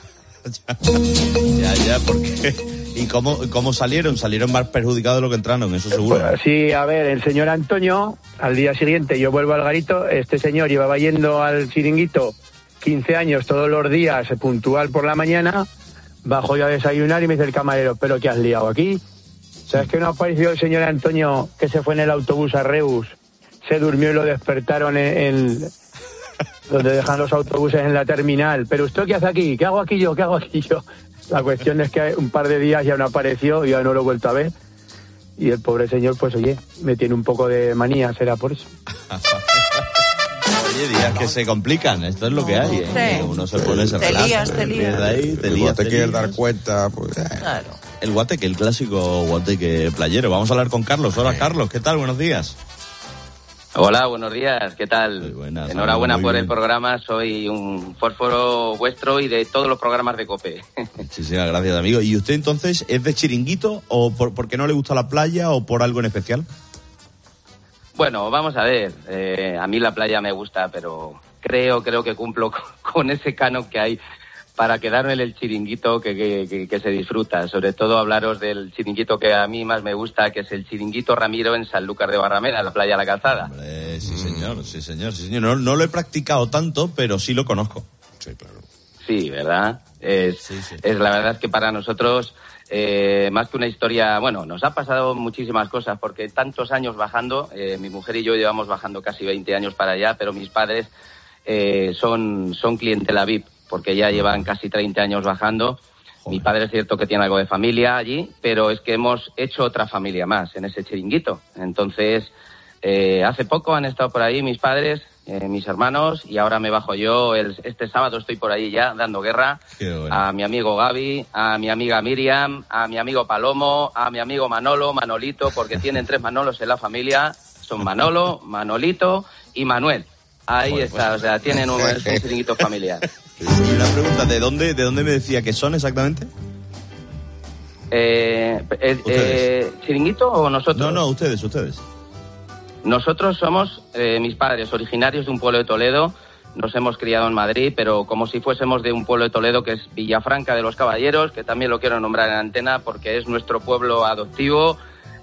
Speaker 19: Ya, ya, porque... ¿Y cómo, cómo salieron? Salieron más perjudicados de lo que entraron, eso seguro.
Speaker 18: Pues, sí, a ver, el señor Antonio, al día siguiente yo vuelvo al garito, este señor llevaba yendo al chiringuito quince años todos los días, puntual por la mañana, bajo yo a desayunar y me dice el camarero, ¿pero qué has liado aquí? ¿Sabes que no apareció el señor Antonio que se fue en el autobús a Reus, se durmió y lo despertaron en... en donde dejan los autobuses en la terminal? ¿Pero usted qué hace aquí? ¿Qué hago aquí yo? ¿Qué hago aquí yo? La cuestión es que un par de días ya no apareció y ya no lo he vuelto a ver. Y el pobre señor, pues oye, me tiene un poco de manía, será por eso.
Speaker 19: Oye, días que se complican, esto es lo que hay. ¿eh?
Speaker 5: Sí.
Speaker 19: Uno se pone, se
Speaker 5: Te
Speaker 19: relaja,
Speaker 5: lías, te lías.
Speaker 19: empieza ahí, te lías,
Speaker 22: Cuando te
Speaker 19: te
Speaker 22: quieres
Speaker 19: lías.
Speaker 22: dar cuenta, pues... eh.
Speaker 5: Claro.
Speaker 19: El guateque, el clásico guateque playero. Vamos a hablar con Carlos. Hola, Carlos, ¿qué tal? Buenos días.
Speaker 20: Hola, buenos días, ¿qué tal?
Speaker 19: Buenas,
Speaker 20: Enhorabuena
Speaker 19: muy
Speaker 20: por
Speaker 19: bien.
Speaker 20: el programa, soy un fósforo vuestro y de todos los programas de COPE.
Speaker 19: Muchísimas gracias, amigo. ¿Y usted entonces es de chiringuito o por, porque no le gusta la playa o por algo en especial?
Speaker 20: Bueno, vamos a ver, eh, a mí la playa me gusta, pero creo, creo que cumplo con, con ese canon que hay para quedarme en el chiringuito que, que, que, que se disfruta. Sobre todo hablaros del chiringuito que a mí más me gusta, que es el Chiringuito Ramiro en Sanlúcar de Barrameda, la playa La Calzada.
Speaker 19: Hombre, sí, señor, sí, señor, sí, señor. No, no lo he practicado tanto, pero sí lo conozco.
Speaker 22: Sí, claro.
Speaker 20: sí, ¿verdad? Es, sí, sí. es la verdad es que para nosotros, eh, más que una historia, bueno, nos ha pasado muchísimas cosas, porque tantos años bajando, eh, mi mujer y yo llevamos bajando casi veinte años para allá, pero mis padres eh, son, son clientela V I P, porque ya llevan casi treinta años bajando. Joder. Mi padre es cierto que tiene algo de familia allí, pero es que hemos hecho otra familia más en ese chiringuito. Entonces, eh, hace poco han estado por ahí mis padres, eh, mis hermanos, y ahora me bajo yo. El, este sábado estoy por ahí ya dando guerra bueno. a mi amigo Gaby, a mi amiga Miriam, a mi amigo Palomo, a mi amigo Manolo, Manolito, porque tienen tres Manolos en la familia. Son Manolo, Manolito y Manuel. Ahí Joder, está, bueno. o sea, tienen un, un chiringuito familiar.
Speaker 19: Y una pregunta, ¿de dónde, de dónde me decía que son exactamente?
Speaker 20: Eh, eh, eh, ¿Chiringuito o nosotros?
Speaker 19: No, no, ustedes, ustedes.
Speaker 20: Nosotros somos, eh, mis padres, originarios de un pueblo de Toledo. Nos hemos criado en Madrid, pero como si fuésemos de un pueblo de Toledo que es Villafranca de los Caballeros, que también lo quiero nombrar en antena porque es nuestro pueblo adoptivo,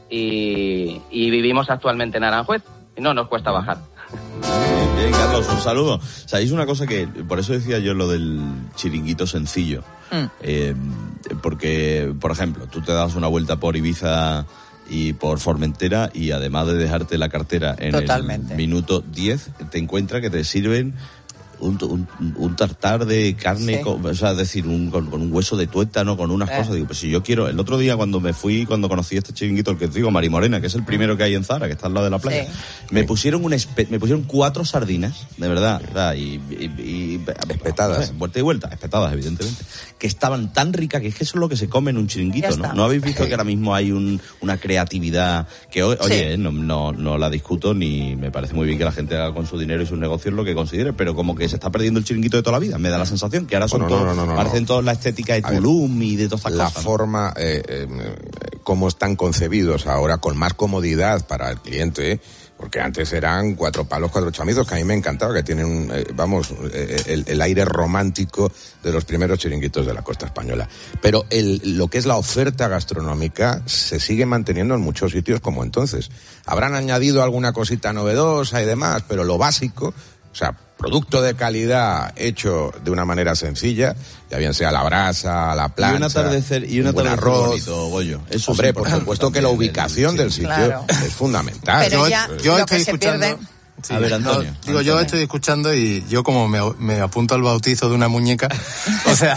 Speaker 20: y, y vivimos actualmente en Aranjuez. Y no nos cuesta bajar.
Speaker 19: Bien, bien, Carlos, un saludo. Sabéis una cosa que, por eso decía yo lo del chiringuito sencillo. Mm. Eh, porque, por ejemplo, tú te das una vuelta por Ibiza y por Formentera, y además de dejarte la cartera en Totalmente. el minuto diez, te encuentras que te sirven un, un, un tartar de carne, sí. con, o sea, es decir, un, con, con un hueso de tuétano, con unas eh. cosas. Digo, pues si yo quiero... El otro día cuando me fui, cuando conocí este chiringuito, el que te digo, Marimorena, que es el primero que hay en Zara, que está al lado de la playa, sí. me pusieron un espe- me pusieron cuatro sardinas, de verdad, o sea, y, y, y espetadas, no sé, vuelta y vuelta, espetadas, evidentemente, que estaban tan ricas que es que eso es lo que se come en un chiringuito, ¿no? ¿No habéis visto que ahora mismo hay un, una creatividad que, oye, sí. eh, no, no, no la discuto, ni me parece muy bien que la gente haga con su dinero y sus negocios lo que considere, pero como que se está perdiendo el chiringuito de toda la vida, me da la sensación que ahora son
Speaker 22: bueno,
Speaker 19: todos,
Speaker 22: no, no, no,
Speaker 19: parecen
Speaker 22: no.
Speaker 19: todos la estética de Tulum ver, y de todas estas
Speaker 22: la
Speaker 19: cosas.
Speaker 22: La forma, eh, eh, cómo están concebidos ahora, con más comodidad para el cliente, ¿eh? Porque antes eran cuatro palos, cuatro chamizos, que a mí me encantaba, que tienen, eh, vamos, eh, el, el aire romántico de los primeros chiringuitos de la costa española. Pero el, lo que es la oferta gastronómica se sigue manteniendo en muchos sitios como entonces. Habrán añadido alguna cosita novedosa y demás, pero lo básico, o sea, producto de calidad hecho de una manera sencilla, ya bien sea a la brasa, a la plancha,
Speaker 19: y un atardecer y un, un buen arroz, bonito, Goyo. Eso
Speaker 22: hombre,
Speaker 19: sí,
Speaker 22: por supuesto que la ubicación del sitio
Speaker 5: claro.
Speaker 22: es fundamental.
Speaker 5: Pero ya,
Speaker 22: yo,
Speaker 5: yo
Speaker 22: yo
Speaker 5: estoy escuchando.
Speaker 22: Sí,
Speaker 19: a ver, Antonio.
Speaker 8: No, digo,
Speaker 19: Antonio.
Speaker 8: yo estoy escuchando y yo como me, me apunto al bautizo de una muñeca, o sea,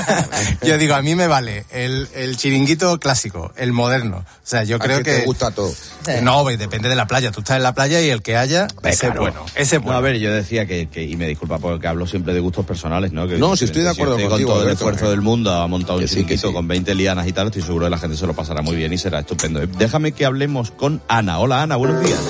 Speaker 8: yo digo, a mí me vale el, el chiringuito clásico, el moderno. O sea, yo creo
Speaker 22: que...
Speaker 8: que...
Speaker 22: te gusta todo.
Speaker 8: Sí. No, depende de la playa. Tú estás en la playa y el que haya, ese es bueno. Ese bueno.
Speaker 19: No, a ver, yo decía que, que, y me disculpa porque hablo siempre de gustos personales, ¿no? Que,
Speaker 22: no, si estoy de acuerdo
Speaker 19: si
Speaker 22: contigo.
Speaker 19: Con todo el
Speaker 22: Alberto,
Speaker 19: esfuerzo del mundo ha montado un
Speaker 22: sí,
Speaker 19: chiringuito
Speaker 22: sí.
Speaker 19: con veinte lianas y tal, estoy seguro que la gente se lo pasará muy bien y será estupendo. Déjame que hablemos con Ana. Hola, Ana, buenos días.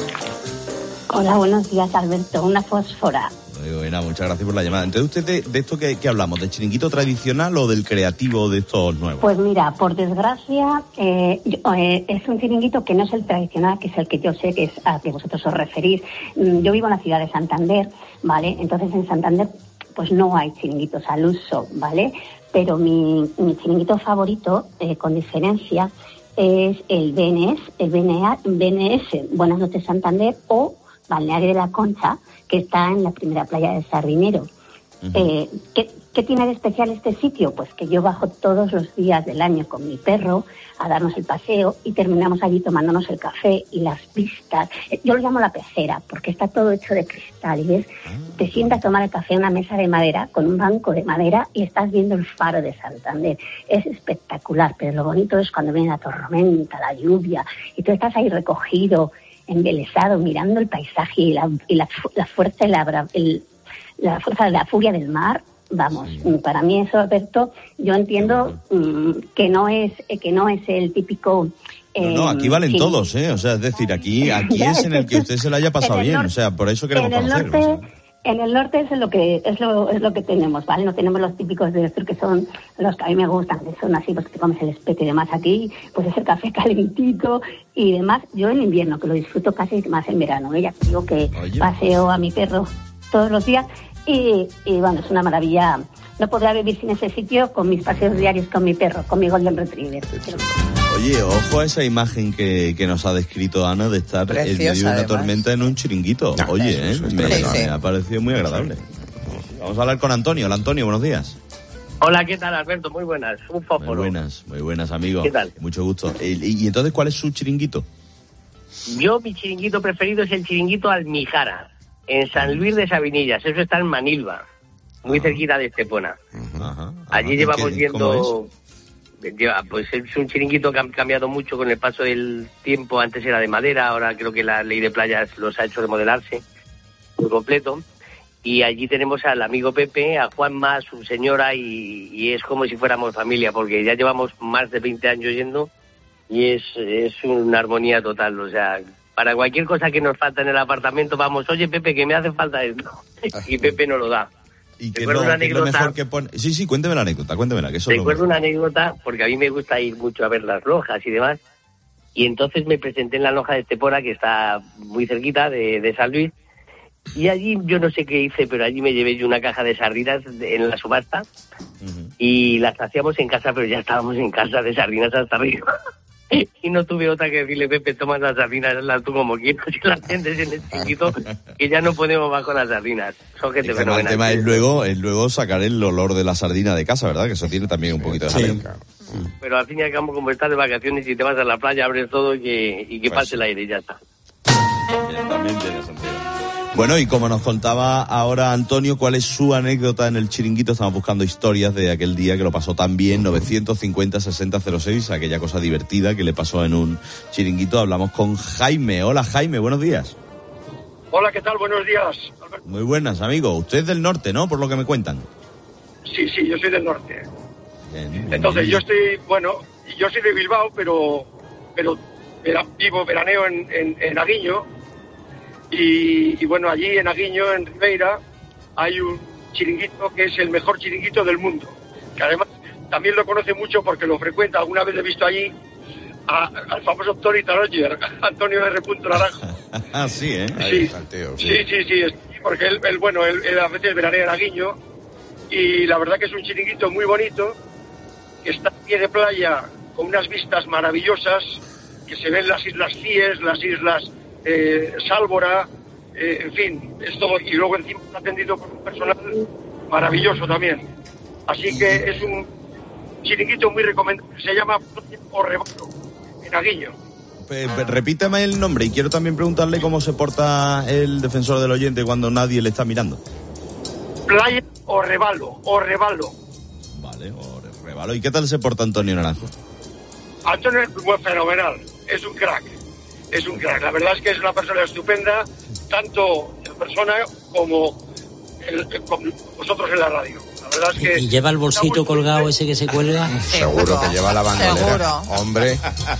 Speaker 9: Hola, buenos días, Alberto. Una fósfora.
Speaker 19: Buena, muchas gracias por la llamada. Entonces, ¿usted de, de esto que, que hablamos? ¿Del chiringuito tradicional o del creativo de estos nuevos?
Speaker 9: Pues mira, por desgracia, eh, yo, eh, es un chiringuito que no es el tradicional, que es el que yo sé que es a que vosotros os referís. Yo vivo en la ciudad de Santander, ¿vale? Entonces, en Santander, pues no hay chiringuitos al uso, ¿vale? Pero mi, mi chiringuito favorito, eh, con diferencia, es el B N S, el B N S, Buenas noches Santander, o Balneario de la Concha, que está en la primera playa de Sardinero. Uh-huh. Eh, ¿qué, ¿Qué tiene de especial este sitio? Pues que yo bajo todos los días del año con mi perro a darnos el paseo y terminamos allí tomándonos el café y las vistas. Yo lo llamo la pecera porque está todo hecho de cristal y ves, te sientas a tomar el café en una mesa de madera con un banco de madera y estás viendo el faro de Santander. Es espectacular, pero lo bonito es cuando viene la tormenta, la lluvia y tú estás ahí recogido, embelesado, mirando el paisaje y la, y la, la fuerza y la, el, la fuerza de la furia del mar. Vamos, sí. Para mí eso, Alberto, yo entiendo um, que no es que no es el típico...
Speaker 19: Eh, no, no, aquí valen sí. todos, ¿eh? O sea, es decir, aquí aquí es en el que usted se lo haya pasado bien, norte, o sea, por eso queremos
Speaker 9: en el
Speaker 19: conocer.
Speaker 9: Norte,
Speaker 19: o sea.
Speaker 9: En el norte es lo que es lo es lo que tenemos, ¿vale? No tenemos los típicos de estos que son los que a mí me gustan, que son así, pues que te comes el espete y demás. Aquí, pues es el café calentito y demás. Yo en invierno, que lo disfruto casi más en verano. Ella ¿eh? digo que Oye. paseo a mi perro todos los días y, y bueno, es una maravilla. No podría vivir sin ese sitio con mis paseos diarios con mi perro, con mi Golden Retriever.
Speaker 19: Oye, ojo a esa imagen que, que nos ha descrito Ana de estar Preciosa, en medio de una además. tormenta en un chiringuito. Oye, ¿eh? me, sí, sí. me ha parecido muy agradable. Vamos a hablar con Antonio. Hola, Antonio, buenos días.
Speaker 11: Hola, ¿qué tal, Alberto? Muy buenas, un fósforo.
Speaker 19: Muy buenas, muy buenas, amigo.
Speaker 11: ¿Qué tal?
Speaker 19: Mucho gusto. ¿Y, y entonces cuál es su chiringuito?
Speaker 11: Yo, mi chiringuito preferido es el chiringuito Almijara, en San Luis de Sabinillas. Eso está en Manilva, muy
Speaker 19: Ajá.
Speaker 11: cerquita de Estepona.
Speaker 19: Ajá.
Speaker 11: Allí llevamos
Speaker 19: ¿Qué,
Speaker 11: viendo... Lleva, pues es un chiringuito que ha cambiado mucho con el paso del tiempo. Antes era de madera, ahora creo que la ley de playas los ha hecho remodelarse por completo. Y allí tenemos al amigo Pepe, a Juanma, a su señora, y, y es como si fuéramos familia, porque ya llevamos más de veinte años yendo y es, es una armonía total. O sea, para cualquier cosa que nos falta en el apartamento, vamos, oye Pepe, que me hace falta esto. Y Pepe nos lo da.
Speaker 19: Y que
Speaker 11: Recuerdo
Speaker 19: no,
Speaker 11: una
Speaker 19: que es lo
Speaker 11: anécdota.
Speaker 19: mejor que pone... Sí, sí, cuénteme la anécdota, cuéntemela, que eso es lo
Speaker 11: Recuerdo
Speaker 19: mejor.
Speaker 11: una anécdota, porque a mí me gusta ir mucho a ver las lojas y demás, y entonces me presenté en la loja de Estepona, que está muy cerquita de, de San Luis, y allí yo no sé qué hice, pero allí me llevé yo una caja de sardinas de- en la subasta, uh-huh. y las hacíamos en casa, pero ya estábamos en casa de sardinas hasta arriba. Y no tuve otra que decirle, Pepe, toma las sardinas, las tú como quieras, y las tendes en el chiquito, que ya no podemos más con las sardinas. Son gente
Speaker 19: El tema, el
Speaker 11: fenomenal.
Speaker 19: tema es luego, es luego sacar el olor de la sardina de casa, ¿verdad? Que eso tiene también un poquito de jaleo.
Speaker 11: Pero al fin y al cabo, como estás de vacaciones y te vas a la playa, abres todo y que, y que
Speaker 19: Pues
Speaker 11: pase
Speaker 19: sí.
Speaker 11: el aire y ya está.
Speaker 19: También tiene sentido. Bueno, y como nos contaba ahora Antonio, ¿cuál es su anécdota en el chiringuito? Estamos buscando historias de aquel día que lo pasó tan bien, novecientos cincuenta sesenta cero seis, aquella cosa divertida que le pasó en un chiringuito. Hablamos con Jaime. Hola, Jaime, buenos días.
Speaker 12: Hola, ¿qué tal? Buenos días, Alberto.
Speaker 19: Muy buenas, amigo. Usted es del norte, ¿no? Por lo que me cuentan.
Speaker 12: Sí, sí, yo soy del norte.
Speaker 19: Bien, bien,
Speaker 12: Entonces,
Speaker 19: bien.
Speaker 12: yo estoy, bueno, yo soy de Bilbao, pero pero vera- vivo, veraneo en, en, en Aguiño. Y, y bueno, allí en Aguiño, en Ribeira, hay un chiringuito que es el mejor chiringuito del mundo. Que además también lo conoce mucho porque lo frecuenta. Alguna vez he visto allí a- al famoso Tony Taroyer, Antonio R. Naranjo.
Speaker 19: Ah, sí, ¿eh?
Speaker 12: Sí, sí, sí, sí, es- porque él, él, bueno, él, él a veces veranea en Aguiño y la verdad que es un chiringuito muy bonito, que está a pie de playa con unas vistas maravillosas, que se ven las islas Cíes, las islas eh, Sálvora, eh, en fin, es todo, y luego encima está atendido por un personal maravilloso también. Así que es un chiringuito muy recomendable, se llama Orrebalo, en Aguiño.
Speaker 19: Pe- pe- repítame el nombre y quiero también preguntarle cómo se porta el defensor del oyente cuando nadie le está mirando.
Speaker 12: Playa Orrebalo, Orrebalo.
Speaker 19: Vale, Orrebalo. ¿Y qué tal se porta Antonio Naranjo?
Speaker 12: Antonio es muy fenomenal, es un crack, es un crack. La verdad es que es una persona estupenda, tanto en persona como, el, como vosotros en la radio. La verdad es que...
Speaker 13: ¿Y lleva el bolsito colgado ese que se cuelga?
Speaker 22: Seguro que lleva la bandolera.
Speaker 13: Seguro.
Speaker 22: Hombre.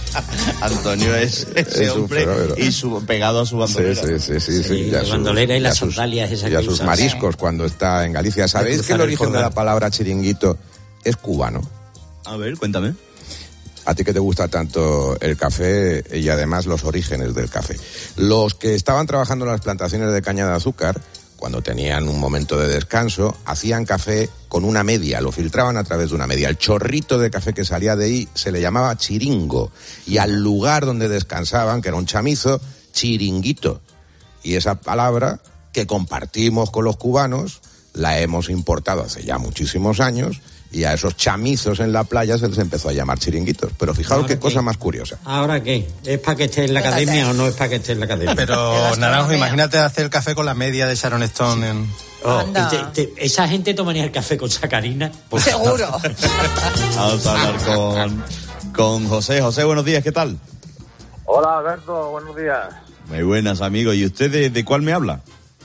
Speaker 19: Antonio es ese
Speaker 22: Es un
Speaker 19: hombre
Speaker 22: fenómeno.
Speaker 19: y su, pegado a su bandolera.
Speaker 22: Sí, sí, sí, sí, sí.
Speaker 13: la
Speaker 22: sus-
Speaker 13: bandolera y las
Speaker 22: sus-
Speaker 13: sandalias esas
Speaker 22: y a
Speaker 13: que
Speaker 22: sus
Speaker 13: usan.
Speaker 22: mariscos cuando está en Galicia. ¿Sabéis
Speaker 13: cruzar
Speaker 22: que el
Speaker 13: el
Speaker 22: origen de
Speaker 13: Jordán.
Speaker 22: la palabra chiringuito es cubano?
Speaker 19: A ver, cuéntame.
Speaker 22: A ti que te gusta tanto el café y además los orígenes del café. Los que estaban trabajando en las plantaciones de caña de azúcar, cuando tenían un momento de descanso, hacían café con una media, lo filtraban a través de una media. El chorrito de café que salía de ahí se le llamaba chiringo. Y al lugar donde descansaban, que era un chamizo, chiringuito. Y esa palabra que compartimos con los cubanos, la hemos importado hace ya muchísimos años, y a esos chamizos en la playa se les empezó a llamar chiringuitos. Pero fijaos
Speaker 13: ¿Ahora
Speaker 22: qué
Speaker 13: qué?
Speaker 22: cosa más curiosa.
Speaker 13: ¿Ahora qué? ¿Es para que esté en la academia o no es para que esté en la academia?
Speaker 8: Pero, Naranjo, imagínate hacer el café con la media de Sharon Stone en...
Speaker 13: Oh,
Speaker 8: Anda.
Speaker 13: y te- te- ¿Esa gente tomaría el café con sacarina? Pues-
Speaker 5: Seguro.
Speaker 19: Vamos a hablar con, con José. José, buenos días, ¿qué tal?
Speaker 21: Hola Alberto, buenos días.
Speaker 19: Muy buenas, amigo. ¿Y usted de, de cuál me habla?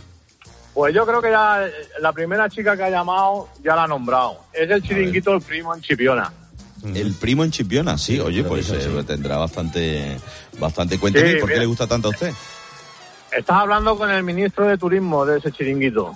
Speaker 21: Pues yo creo que ya eh, la primera chica que ha llamado ya la ha nombrado. Es el chiringuito El Primo en Chipiona.
Speaker 19: El primo en Chipiona, sí. Oye, pues eh, tendrá bastante... bastante. Cuénteme,
Speaker 21: Sí,
Speaker 19: ¿por qué
Speaker 21: mira.
Speaker 19: le gusta tanto a usted?
Speaker 21: Estás hablando con el ministro de Turismo de ese chiringuito.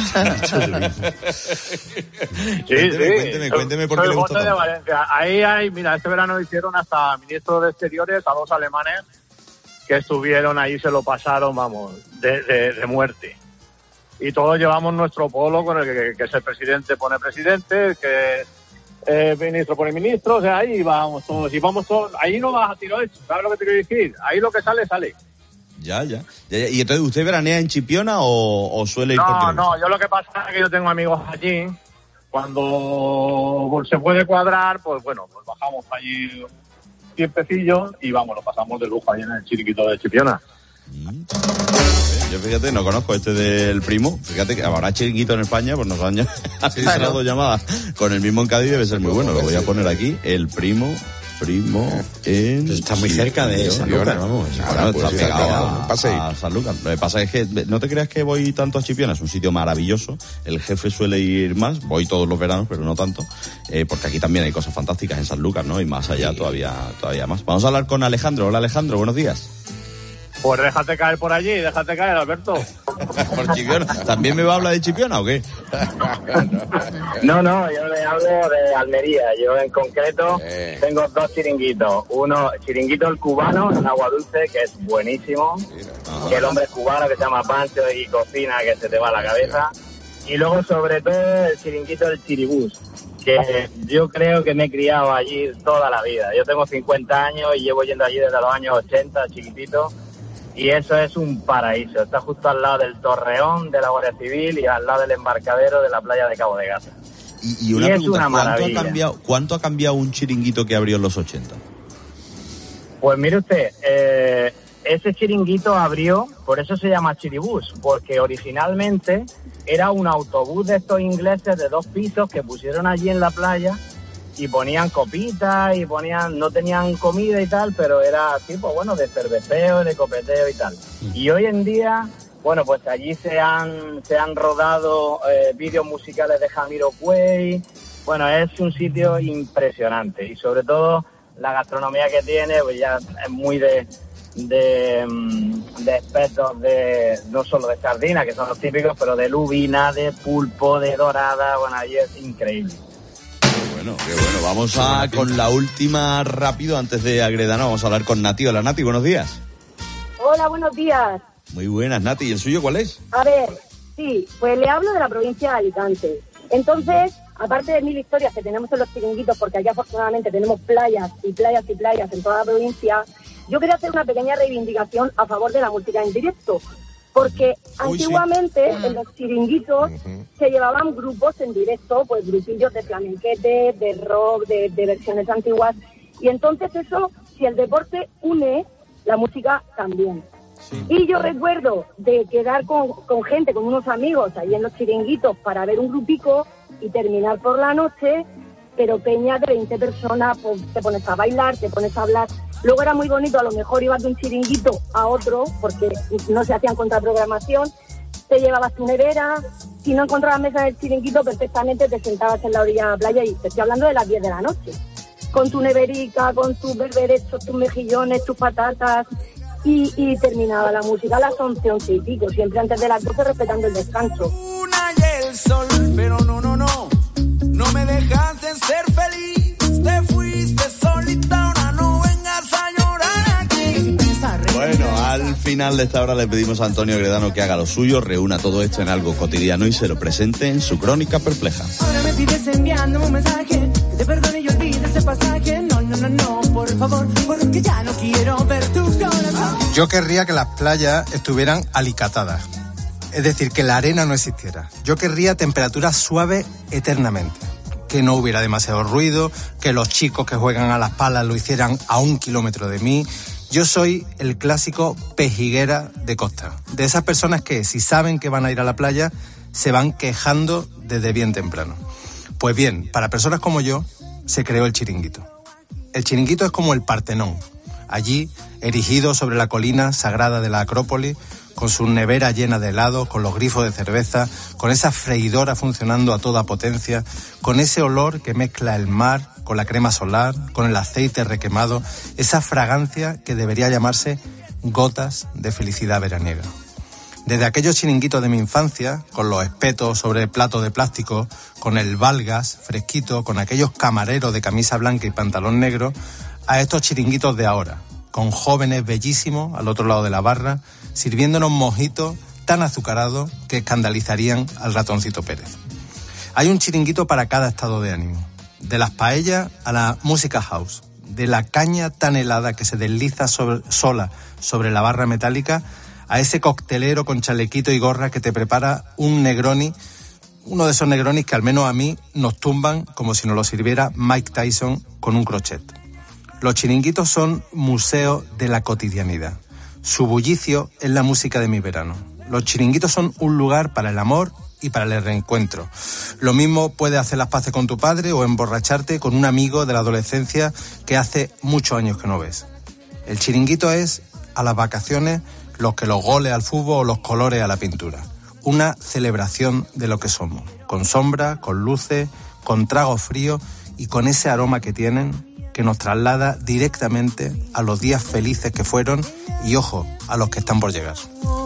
Speaker 21: Sí,
Speaker 19: Cuénteme,
Speaker 21: sí.
Speaker 19: cuénteme, cuénteme por
Speaker 21: Soy
Speaker 19: qué le gusta
Speaker 21: José de
Speaker 19: tanto.
Speaker 21: Valencia. Ahí hay, mira, este verano hicieron hasta ministros de Exteriores a dos alemanes que estuvieron ahí, se lo pasaron, vamos, de, de, de muerte. Y todos llevamos nuestro polo con el que, que es el presidente pone presidente, que el ministro pone ministro, o sea, ahí vamos todos. Y vamos todos, ahí no vas a tiro hecho, ¿sabes lo que te quiero decir? Ahí lo que sale, sale.
Speaker 19: Ya, ya, ya, ya. ¿Y entonces usted veranea en Chipiona o, o suele ir por
Speaker 21: No,
Speaker 19: Chipiona?
Speaker 21: no, yo lo que pasa es que yo tengo amigos allí, Cuando pues, se puede cuadrar, pues bueno, pues bajamos allí un tiempecillo y vamos, lo pasamos de lujo ahí en el chiringuito de Chipiona.
Speaker 19: Yo fíjate, no conozco este del primo. Fíjate que habrá chiringuito en España, pues nos han llamado llamadas con el mismo en Cádiz, debe ser muy bueno. Lo voy a poner aquí, el primo... Primo en...
Speaker 13: Está muy cerca de San Lucas, vamos.
Speaker 19: Ahora está
Speaker 22: pues,
Speaker 19: pegado
Speaker 22: a,
Speaker 19: a, a San Lucas. Lo que pasa es que no te creas que voy tanto a Chipiona, es un sitio maravilloso. El jefe suele ir más, voy todos los veranos, pero no tanto, eh, porque aquí también hay cosas fantásticas en San Lucas, ¿no? Y más allá sí. todavía, todavía más. Vamos a hablar con Alejandro. Hola, Alejandro, buenos días.
Speaker 21: Pues déjate caer por allí, déjate caer, Alberto.
Speaker 19: Por Chipiona. ¿También me va a hablar de Chipiona o qué?
Speaker 14: No, no, yo le hablo de Almería. Yo en concreto eh. tengo dos chiringuitos. Uno, chiringuito el cubano en Agua Dulce, que es buenísimo. Ah, que el hombre es cubano, que se llama Pancho y cocina, que se te va a la cabeza. Y luego, sobre todo, el chiringuito del Chiribús, que yo creo que me he criado allí toda la vida. Yo tengo cincuenta años y llevo yendo allí desde los años ochenta, chiquitito. Y eso es un paraíso. Está justo al lado del Torreón de la Guardia Civil y al lado del embarcadero de la playa de Cabo de Gata.
Speaker 19: Y, y una
Speaker 14: y
Speaker 19: pregunta,
Speaker 14: es una
Speaker 19: ¿cuánto
Speaker 14: maravilla.
Speaker 19: ha, cambiado, ¿cuánto ha cambiado un chiringuito que abrió en los ochenta?
Speaker 14: Pues mire usted, eh, ese chiringuito abrió, por eso se llama Chiribús, porque originalmente era un autobús de estos ingleses de dos pisos que pusieron allí en la playa y ponían copitas y ponían, no tenían comida y tal, pero era tipo, bueno, de cerveceo, de copeteo y tal. Y hoy en día, bueno, pues allí se han se han rodado eh, vídeos musicales de Jamiroquai. Bueno, es un sitio impresionante y sobre todo la gastronomía que tiene, pues ya es muy de de, de espetos de, no solo de sardina, que son los típicos, pero de lubina, de pulpo, de dorada, bueno, allí es increíble.
Speaker 19: Bueno, qué bueno. Vamos a con la última rápido antes de Agredano. Vamos a hablar con Nati. Hola, Nati, buenos días.
Speaker 15: Hola, buenos días.
Speaker 19: Muy buenas, Nati. ¿Y el suyo cuál es?
Speaker 15: A ver, sí, pues le hablo de la provincia de Alicante. Entonces, aparte de mil historias que tenemos en los chiringuitos, porque aquí afortunadamente tenemos playas y playas y playas en toda la provincia, yo quería hacer una pequeña reivindicación a favor de la música en directo. Porque Uy, antiguamente sí. en los chiringuitos uh-huh. se llevaban grupos en directo, pues grupillos de flamenquete, de rock, de, de versiones antiguas. Y entonces eso, si el deporte une, la música también. Sí. Y yo recuerdo de quedar con, con gente, con unos amigos ahí en los chiringuitos para ver un grupico y terminar por la noche, pero peña de veinte personas, pues te pones a bailar, te pones a hablar. Luego era muy bonito, a lo mejor ibas de un chiringuito a otro, porque no se hacían contraprogramación, te llevabas tu nevera, si no encontrabas mesa del chiringuito, perfectamente te sentabas en la orilla de la playa, y te estoy hablando de las diez de la noche, con tu neverica, con tus berberechos, tus mejillones, tus patatas, y, y terminaba la música a las once, once y pico, siempre antes de las doce, respetando el descanso.
Speaker 23: Una y el sol, pero no, no, no, no me dejaste ser feliz, te fuiste solita, ahora no vengas a llorar aquí.
Speaker 19: Bueno, al final de esta hora le pedimos a Antonio Agredano que haga lo suyo, reúna todo esto en algo cotidiano y se lo presente en su crónica perpleja.
Speaker 23: Ahora me pides enviándome un mensaje, que te perdone y olvide ese pasaje. No, no, no, no, por favor, porque ya no quiero ver tu corazón.
Speaker 8: Yo querría que las playas estuvieran alicatadas. Es decir, que la arena no existiera. Yo querría temperaturas suaves eternamente. Que no hubiera demasiado ruido, que los chicos que juegan a las palas lo hicieran a un kilómetro de mí. Yo soy el clásico pejiguera de costa. De esas personas que, si saben que van a ir a la playa, se van quejando desde bien temprano. Pues bien, para personas como yo, se creó el chiringuito. El chiringuito es como el Partenón. Allí, erigido sobre la colina sagrada de la Acrópolis, con su nevera llena de helados, con los grifos de cerveza, con esa freidora funcionando a toda potencia, con ese olor que mezcla el mar con la crema solar, con el aceite requemado, esa fragancia que debería llamarse gotas de felicidad veraniega. Desde aquellos chiringuitos de mi infancia, con los espetos sobre el plato de plástico, con el valgas fresquito, con aquellos camareros de camisa blanca y pantalón negro, a estos chiringuitos de ahora, con jóvenes bellísimos al otro lado de la barra, sirviéndonos mojitos tan azucarados que escandalizarían al ratoncito Pérez. Hay un chiringuito para cada estado de ánimo, de las paellas a la música house, de la caña tan helada que se desliza sobre, sola sobre la barra metálica, a ese coctelero con chalequito y gorra que te prepara un Negroni uno de esos Negronis que al menos a mí nos tumban como si nos lo sirviera Mike Tyson con un crochet. Los chiringuitos son museos de la cotidianidad. Su bullicio es la música de mi verano. Los chiringuitos son un lugar para el amor y para el reencuentro. Lo mismo puedes hacer las paces con tu padre o emborracharte con un amigo de la adolescencia que hace muchos años que no ves. El chiringuito es, a las vacaciones, los que los goles al fútbol o los colores a la pintura. Una celebración de lo que somos, con sombra, con luces, con tragos fríos y con ese aroma que tienen que nos traslada directamente a los días felices que fueron y, ojo, a los que están por llegar.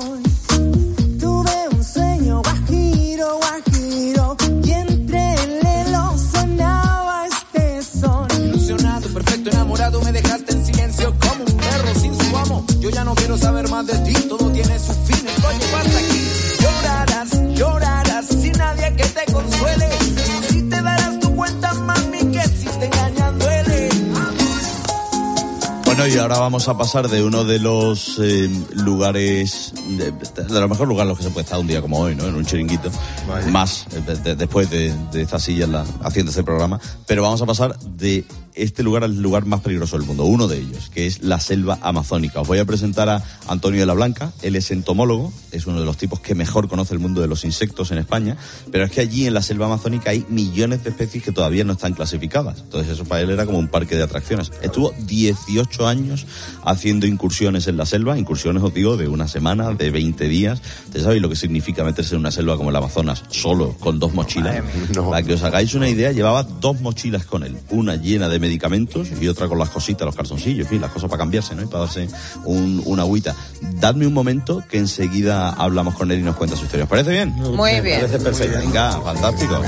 Speaker 23: Tuve un sueño guajiro, guajiro, y entre el helo sonaba este son. Ilusionado, perfecto, enamorado, me dejaste en silencio como un perro sin su amo. Yo ya no quiero saber más de ti, todo tiene su fin, coño, basta aquí. Llorarás, llorarás, sin nadie que te consuele. Si te darás tu cuenta, mami, que si te engañan duele.
Speaker 19: Bueno, y ahora vamos a pasar de uno de los eh, lugares, de, de los mejores lugares en los que se puede estar un día como hoy, ¿no? En un chiringuito, vale. Más de, de, después de, de esta silla en la, haciendo este programa, pero vamos a pasar de este lugar al lugar más peligroso del mundo, uno de ellos, que es la selva amazónica. Os voy a presentar a Antonio de la Blanca. Él es entomólogo, es uno de los tipos que mejor conoce el mundo de los insectos en España, pero es que allí en la selva amazónica hay millones de especies que todavía no están clasificadas. Entonces eso para él era como un parque de atracciones. Estuvo dieciocho años haciendo incursiones en la selva, incursiones, os digo, de una semana, de veinte días. ¿Ustedes sabéis lo que significa meterse en una selva como el Amazonas solo, con dos mochilas? No. Para que os hagáis una idea, llevaba dos mochilas con él, una llena de medicamentos y otra con las cositas, los calzoncillos, en fin, las cosas para cambiarse, ¿no? Y para darse un, una agüita. Dadme un momento que enseguida hablamos con él y nos cuenta su historia. ¿Os parece bien?
Speaker 5: Muy bien.
Speaker 19: Me parece perfecto. Venga, fantástico.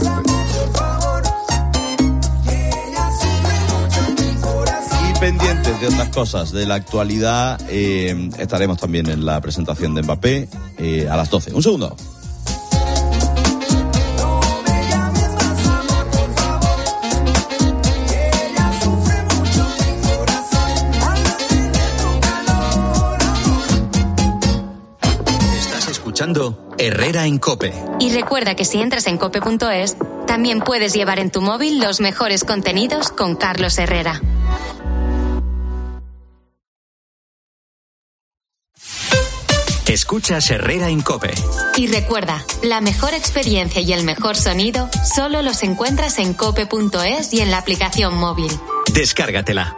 Speaker 19: Y pendientes de otras cosas de la actualidad, eh, estaremos también en la presentación de Mbappé eh, a las doce. Un segundo.
Speaker 1: Escuchando Herrera en COPE.
Speaker 2: Y recuerda que si entras en cope punto es, también puedes llevar en tu móvil los mejores contenidos con Carlos Herrera.
Speaker 1: Escuchas Herrera en COPE.
Speaker 2: Y recuerda, la mejor experiencia y el mejor sonido solo los encuentras en cope punto es y en la aplicación móvil.
Speaker 1: Descárgatela.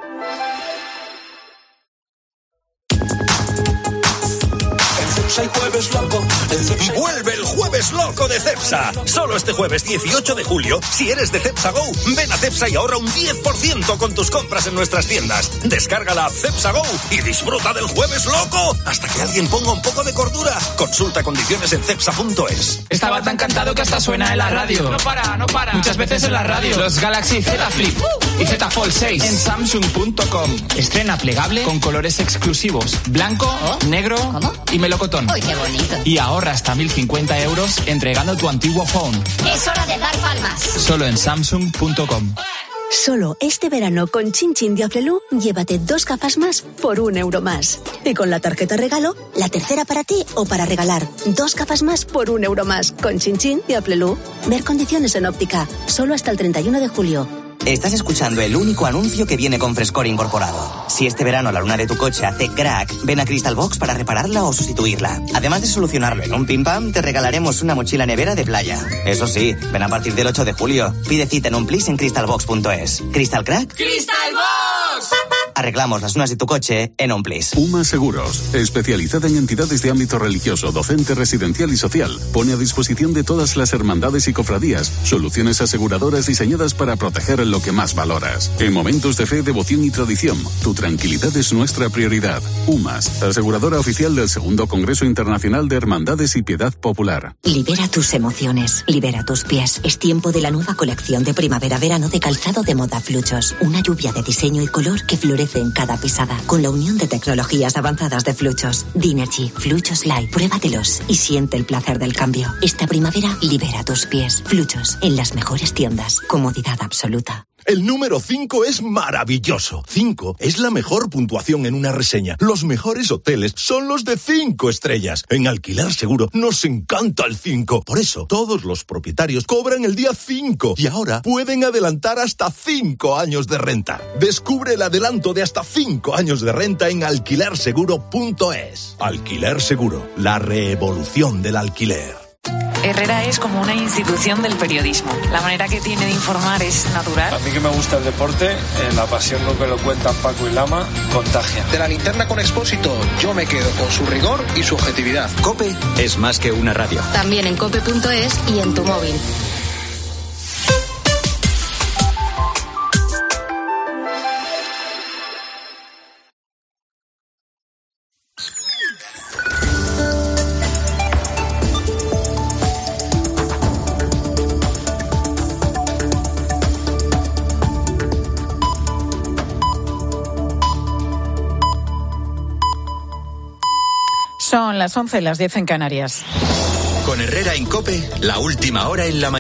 Speaker 6: Cepsa y Jueves Loco. Vuelve el Jueves Loco de Cepsa. Solo este jueves dieciocho de julio, si eres de Cepsa Go, ven a Cepsa y ahorra un diez por ciento con tus compras en nuestras tiendas. Descarga la app Cepsa Go y disfruta del Jueves Loco hasta que alguien ponga un poco de cordura. Consulta condiciones en cepsa punto es.
Speaker 3: Estaba tan cantado que hasta suena en la radio. No para, no para. Muchas veces en la radio. Los Galaxy Z Flip y Z Fold seis en samsung punto com. Estrena plegable con colores exclusivos: blanco, ¿Oh? negro ¿Cómo? y melocotón.
Speaker 16: ¡Uy, qué bonito!
Speaker 3: Y ahorra hasta mil cincuenta euros entregando tu antiguo phone.
Speaker 16: Es hora de dar palmas.
Speaker 3: Solo en samsung punto com.
Speaker 17: Solo este verano con Chin Chin de Aflelu, llévate dos gafas más por un euro más. Y con la tarjeta regalo, la tercera para ti o para regalar. Dos gafas más por un euro más. Con Chin Chin de Aflelu. Ver condiciones en óptica. Solo hasta el treinta y uno de julio.
Speaker 24: Estás escuchando el único anuncio que viene con frescor incorporado. Si este verano la luna de tu coche hace crack, ven a Crystal Box para repararla o sustituirla. Además de solucionarlo en un pim pam, te regalaremos una mochila nevera de playa. Eso sí, ven a partir del ocho de julio. Pide cita en un plis en crystal box punto es. ¿Crystal Crack?
Speaker 16: ¡Crystal Box!
Speaker 24: Arreglamos las lunas de tu coche en un plis.
Speaker 25: UMA Seguros, especializada en entidades de ámbito religioso, docente, residencial y social, pone a disposición de todas las hermandades y cofradías soluciones aseguradoras diseñadas para proteger lo que más valoras. En momentos de fe, devoción y tradición, tu tranquilidad es nuestra prioridad. UMAS, aseguradora oficial del segundo Congreso Internacional de Hermandades y Piedad Popular.
Speaker 17: Libera tus emociones, libera tus pies. Es tiempo de la nueva colección de primavera-verano de calzado de moda Fluchos. Una lluvia de diseño y color que florece en cada pisada, con la unión de tecnologías avanzadas de Fluchos. Dinergy, Fluchos Light, pruébatelos y siente el placer del cambio. Esta primavera, libera tus pies. Fluchos, en las mejores tiendas. Comodidad absoluta.
Speaker 6: El número cinco es maravilloso. cinco es la mejor puntuación en una reseña. Los mejores hoteles son los de cinco estrellas. En Alquiler Seguro nos encanta el cinco. Por eso, todos los propietarios cobran el día cinco y ahora pueden adelantar hasta cinco años de renta. Descubre el adelanto de hasta cinco años de renta en alquiler seguro punto es. Alquiler Seguro, la revolución del alquiler.
Speaker 4: Herrera es como una institución del periodismo. La manera que tiene de informar es natural.
Speaker 7: A mí que me gusta el deporte, eh, la pasión con que lo cuentan Paco y Lama, contagia.
Speaker 10: De la linterna con Expósito, yo me quedo con su rigor y su objetividad.
Speaker 1: COPE es más que una radio.
Speaker 2: También en cope punto es y en tu móvil.
Speaker 18: Son las once, las diez en Canarias.
Speaker 1: Con Herrera en COPE, la última hora en la mañana.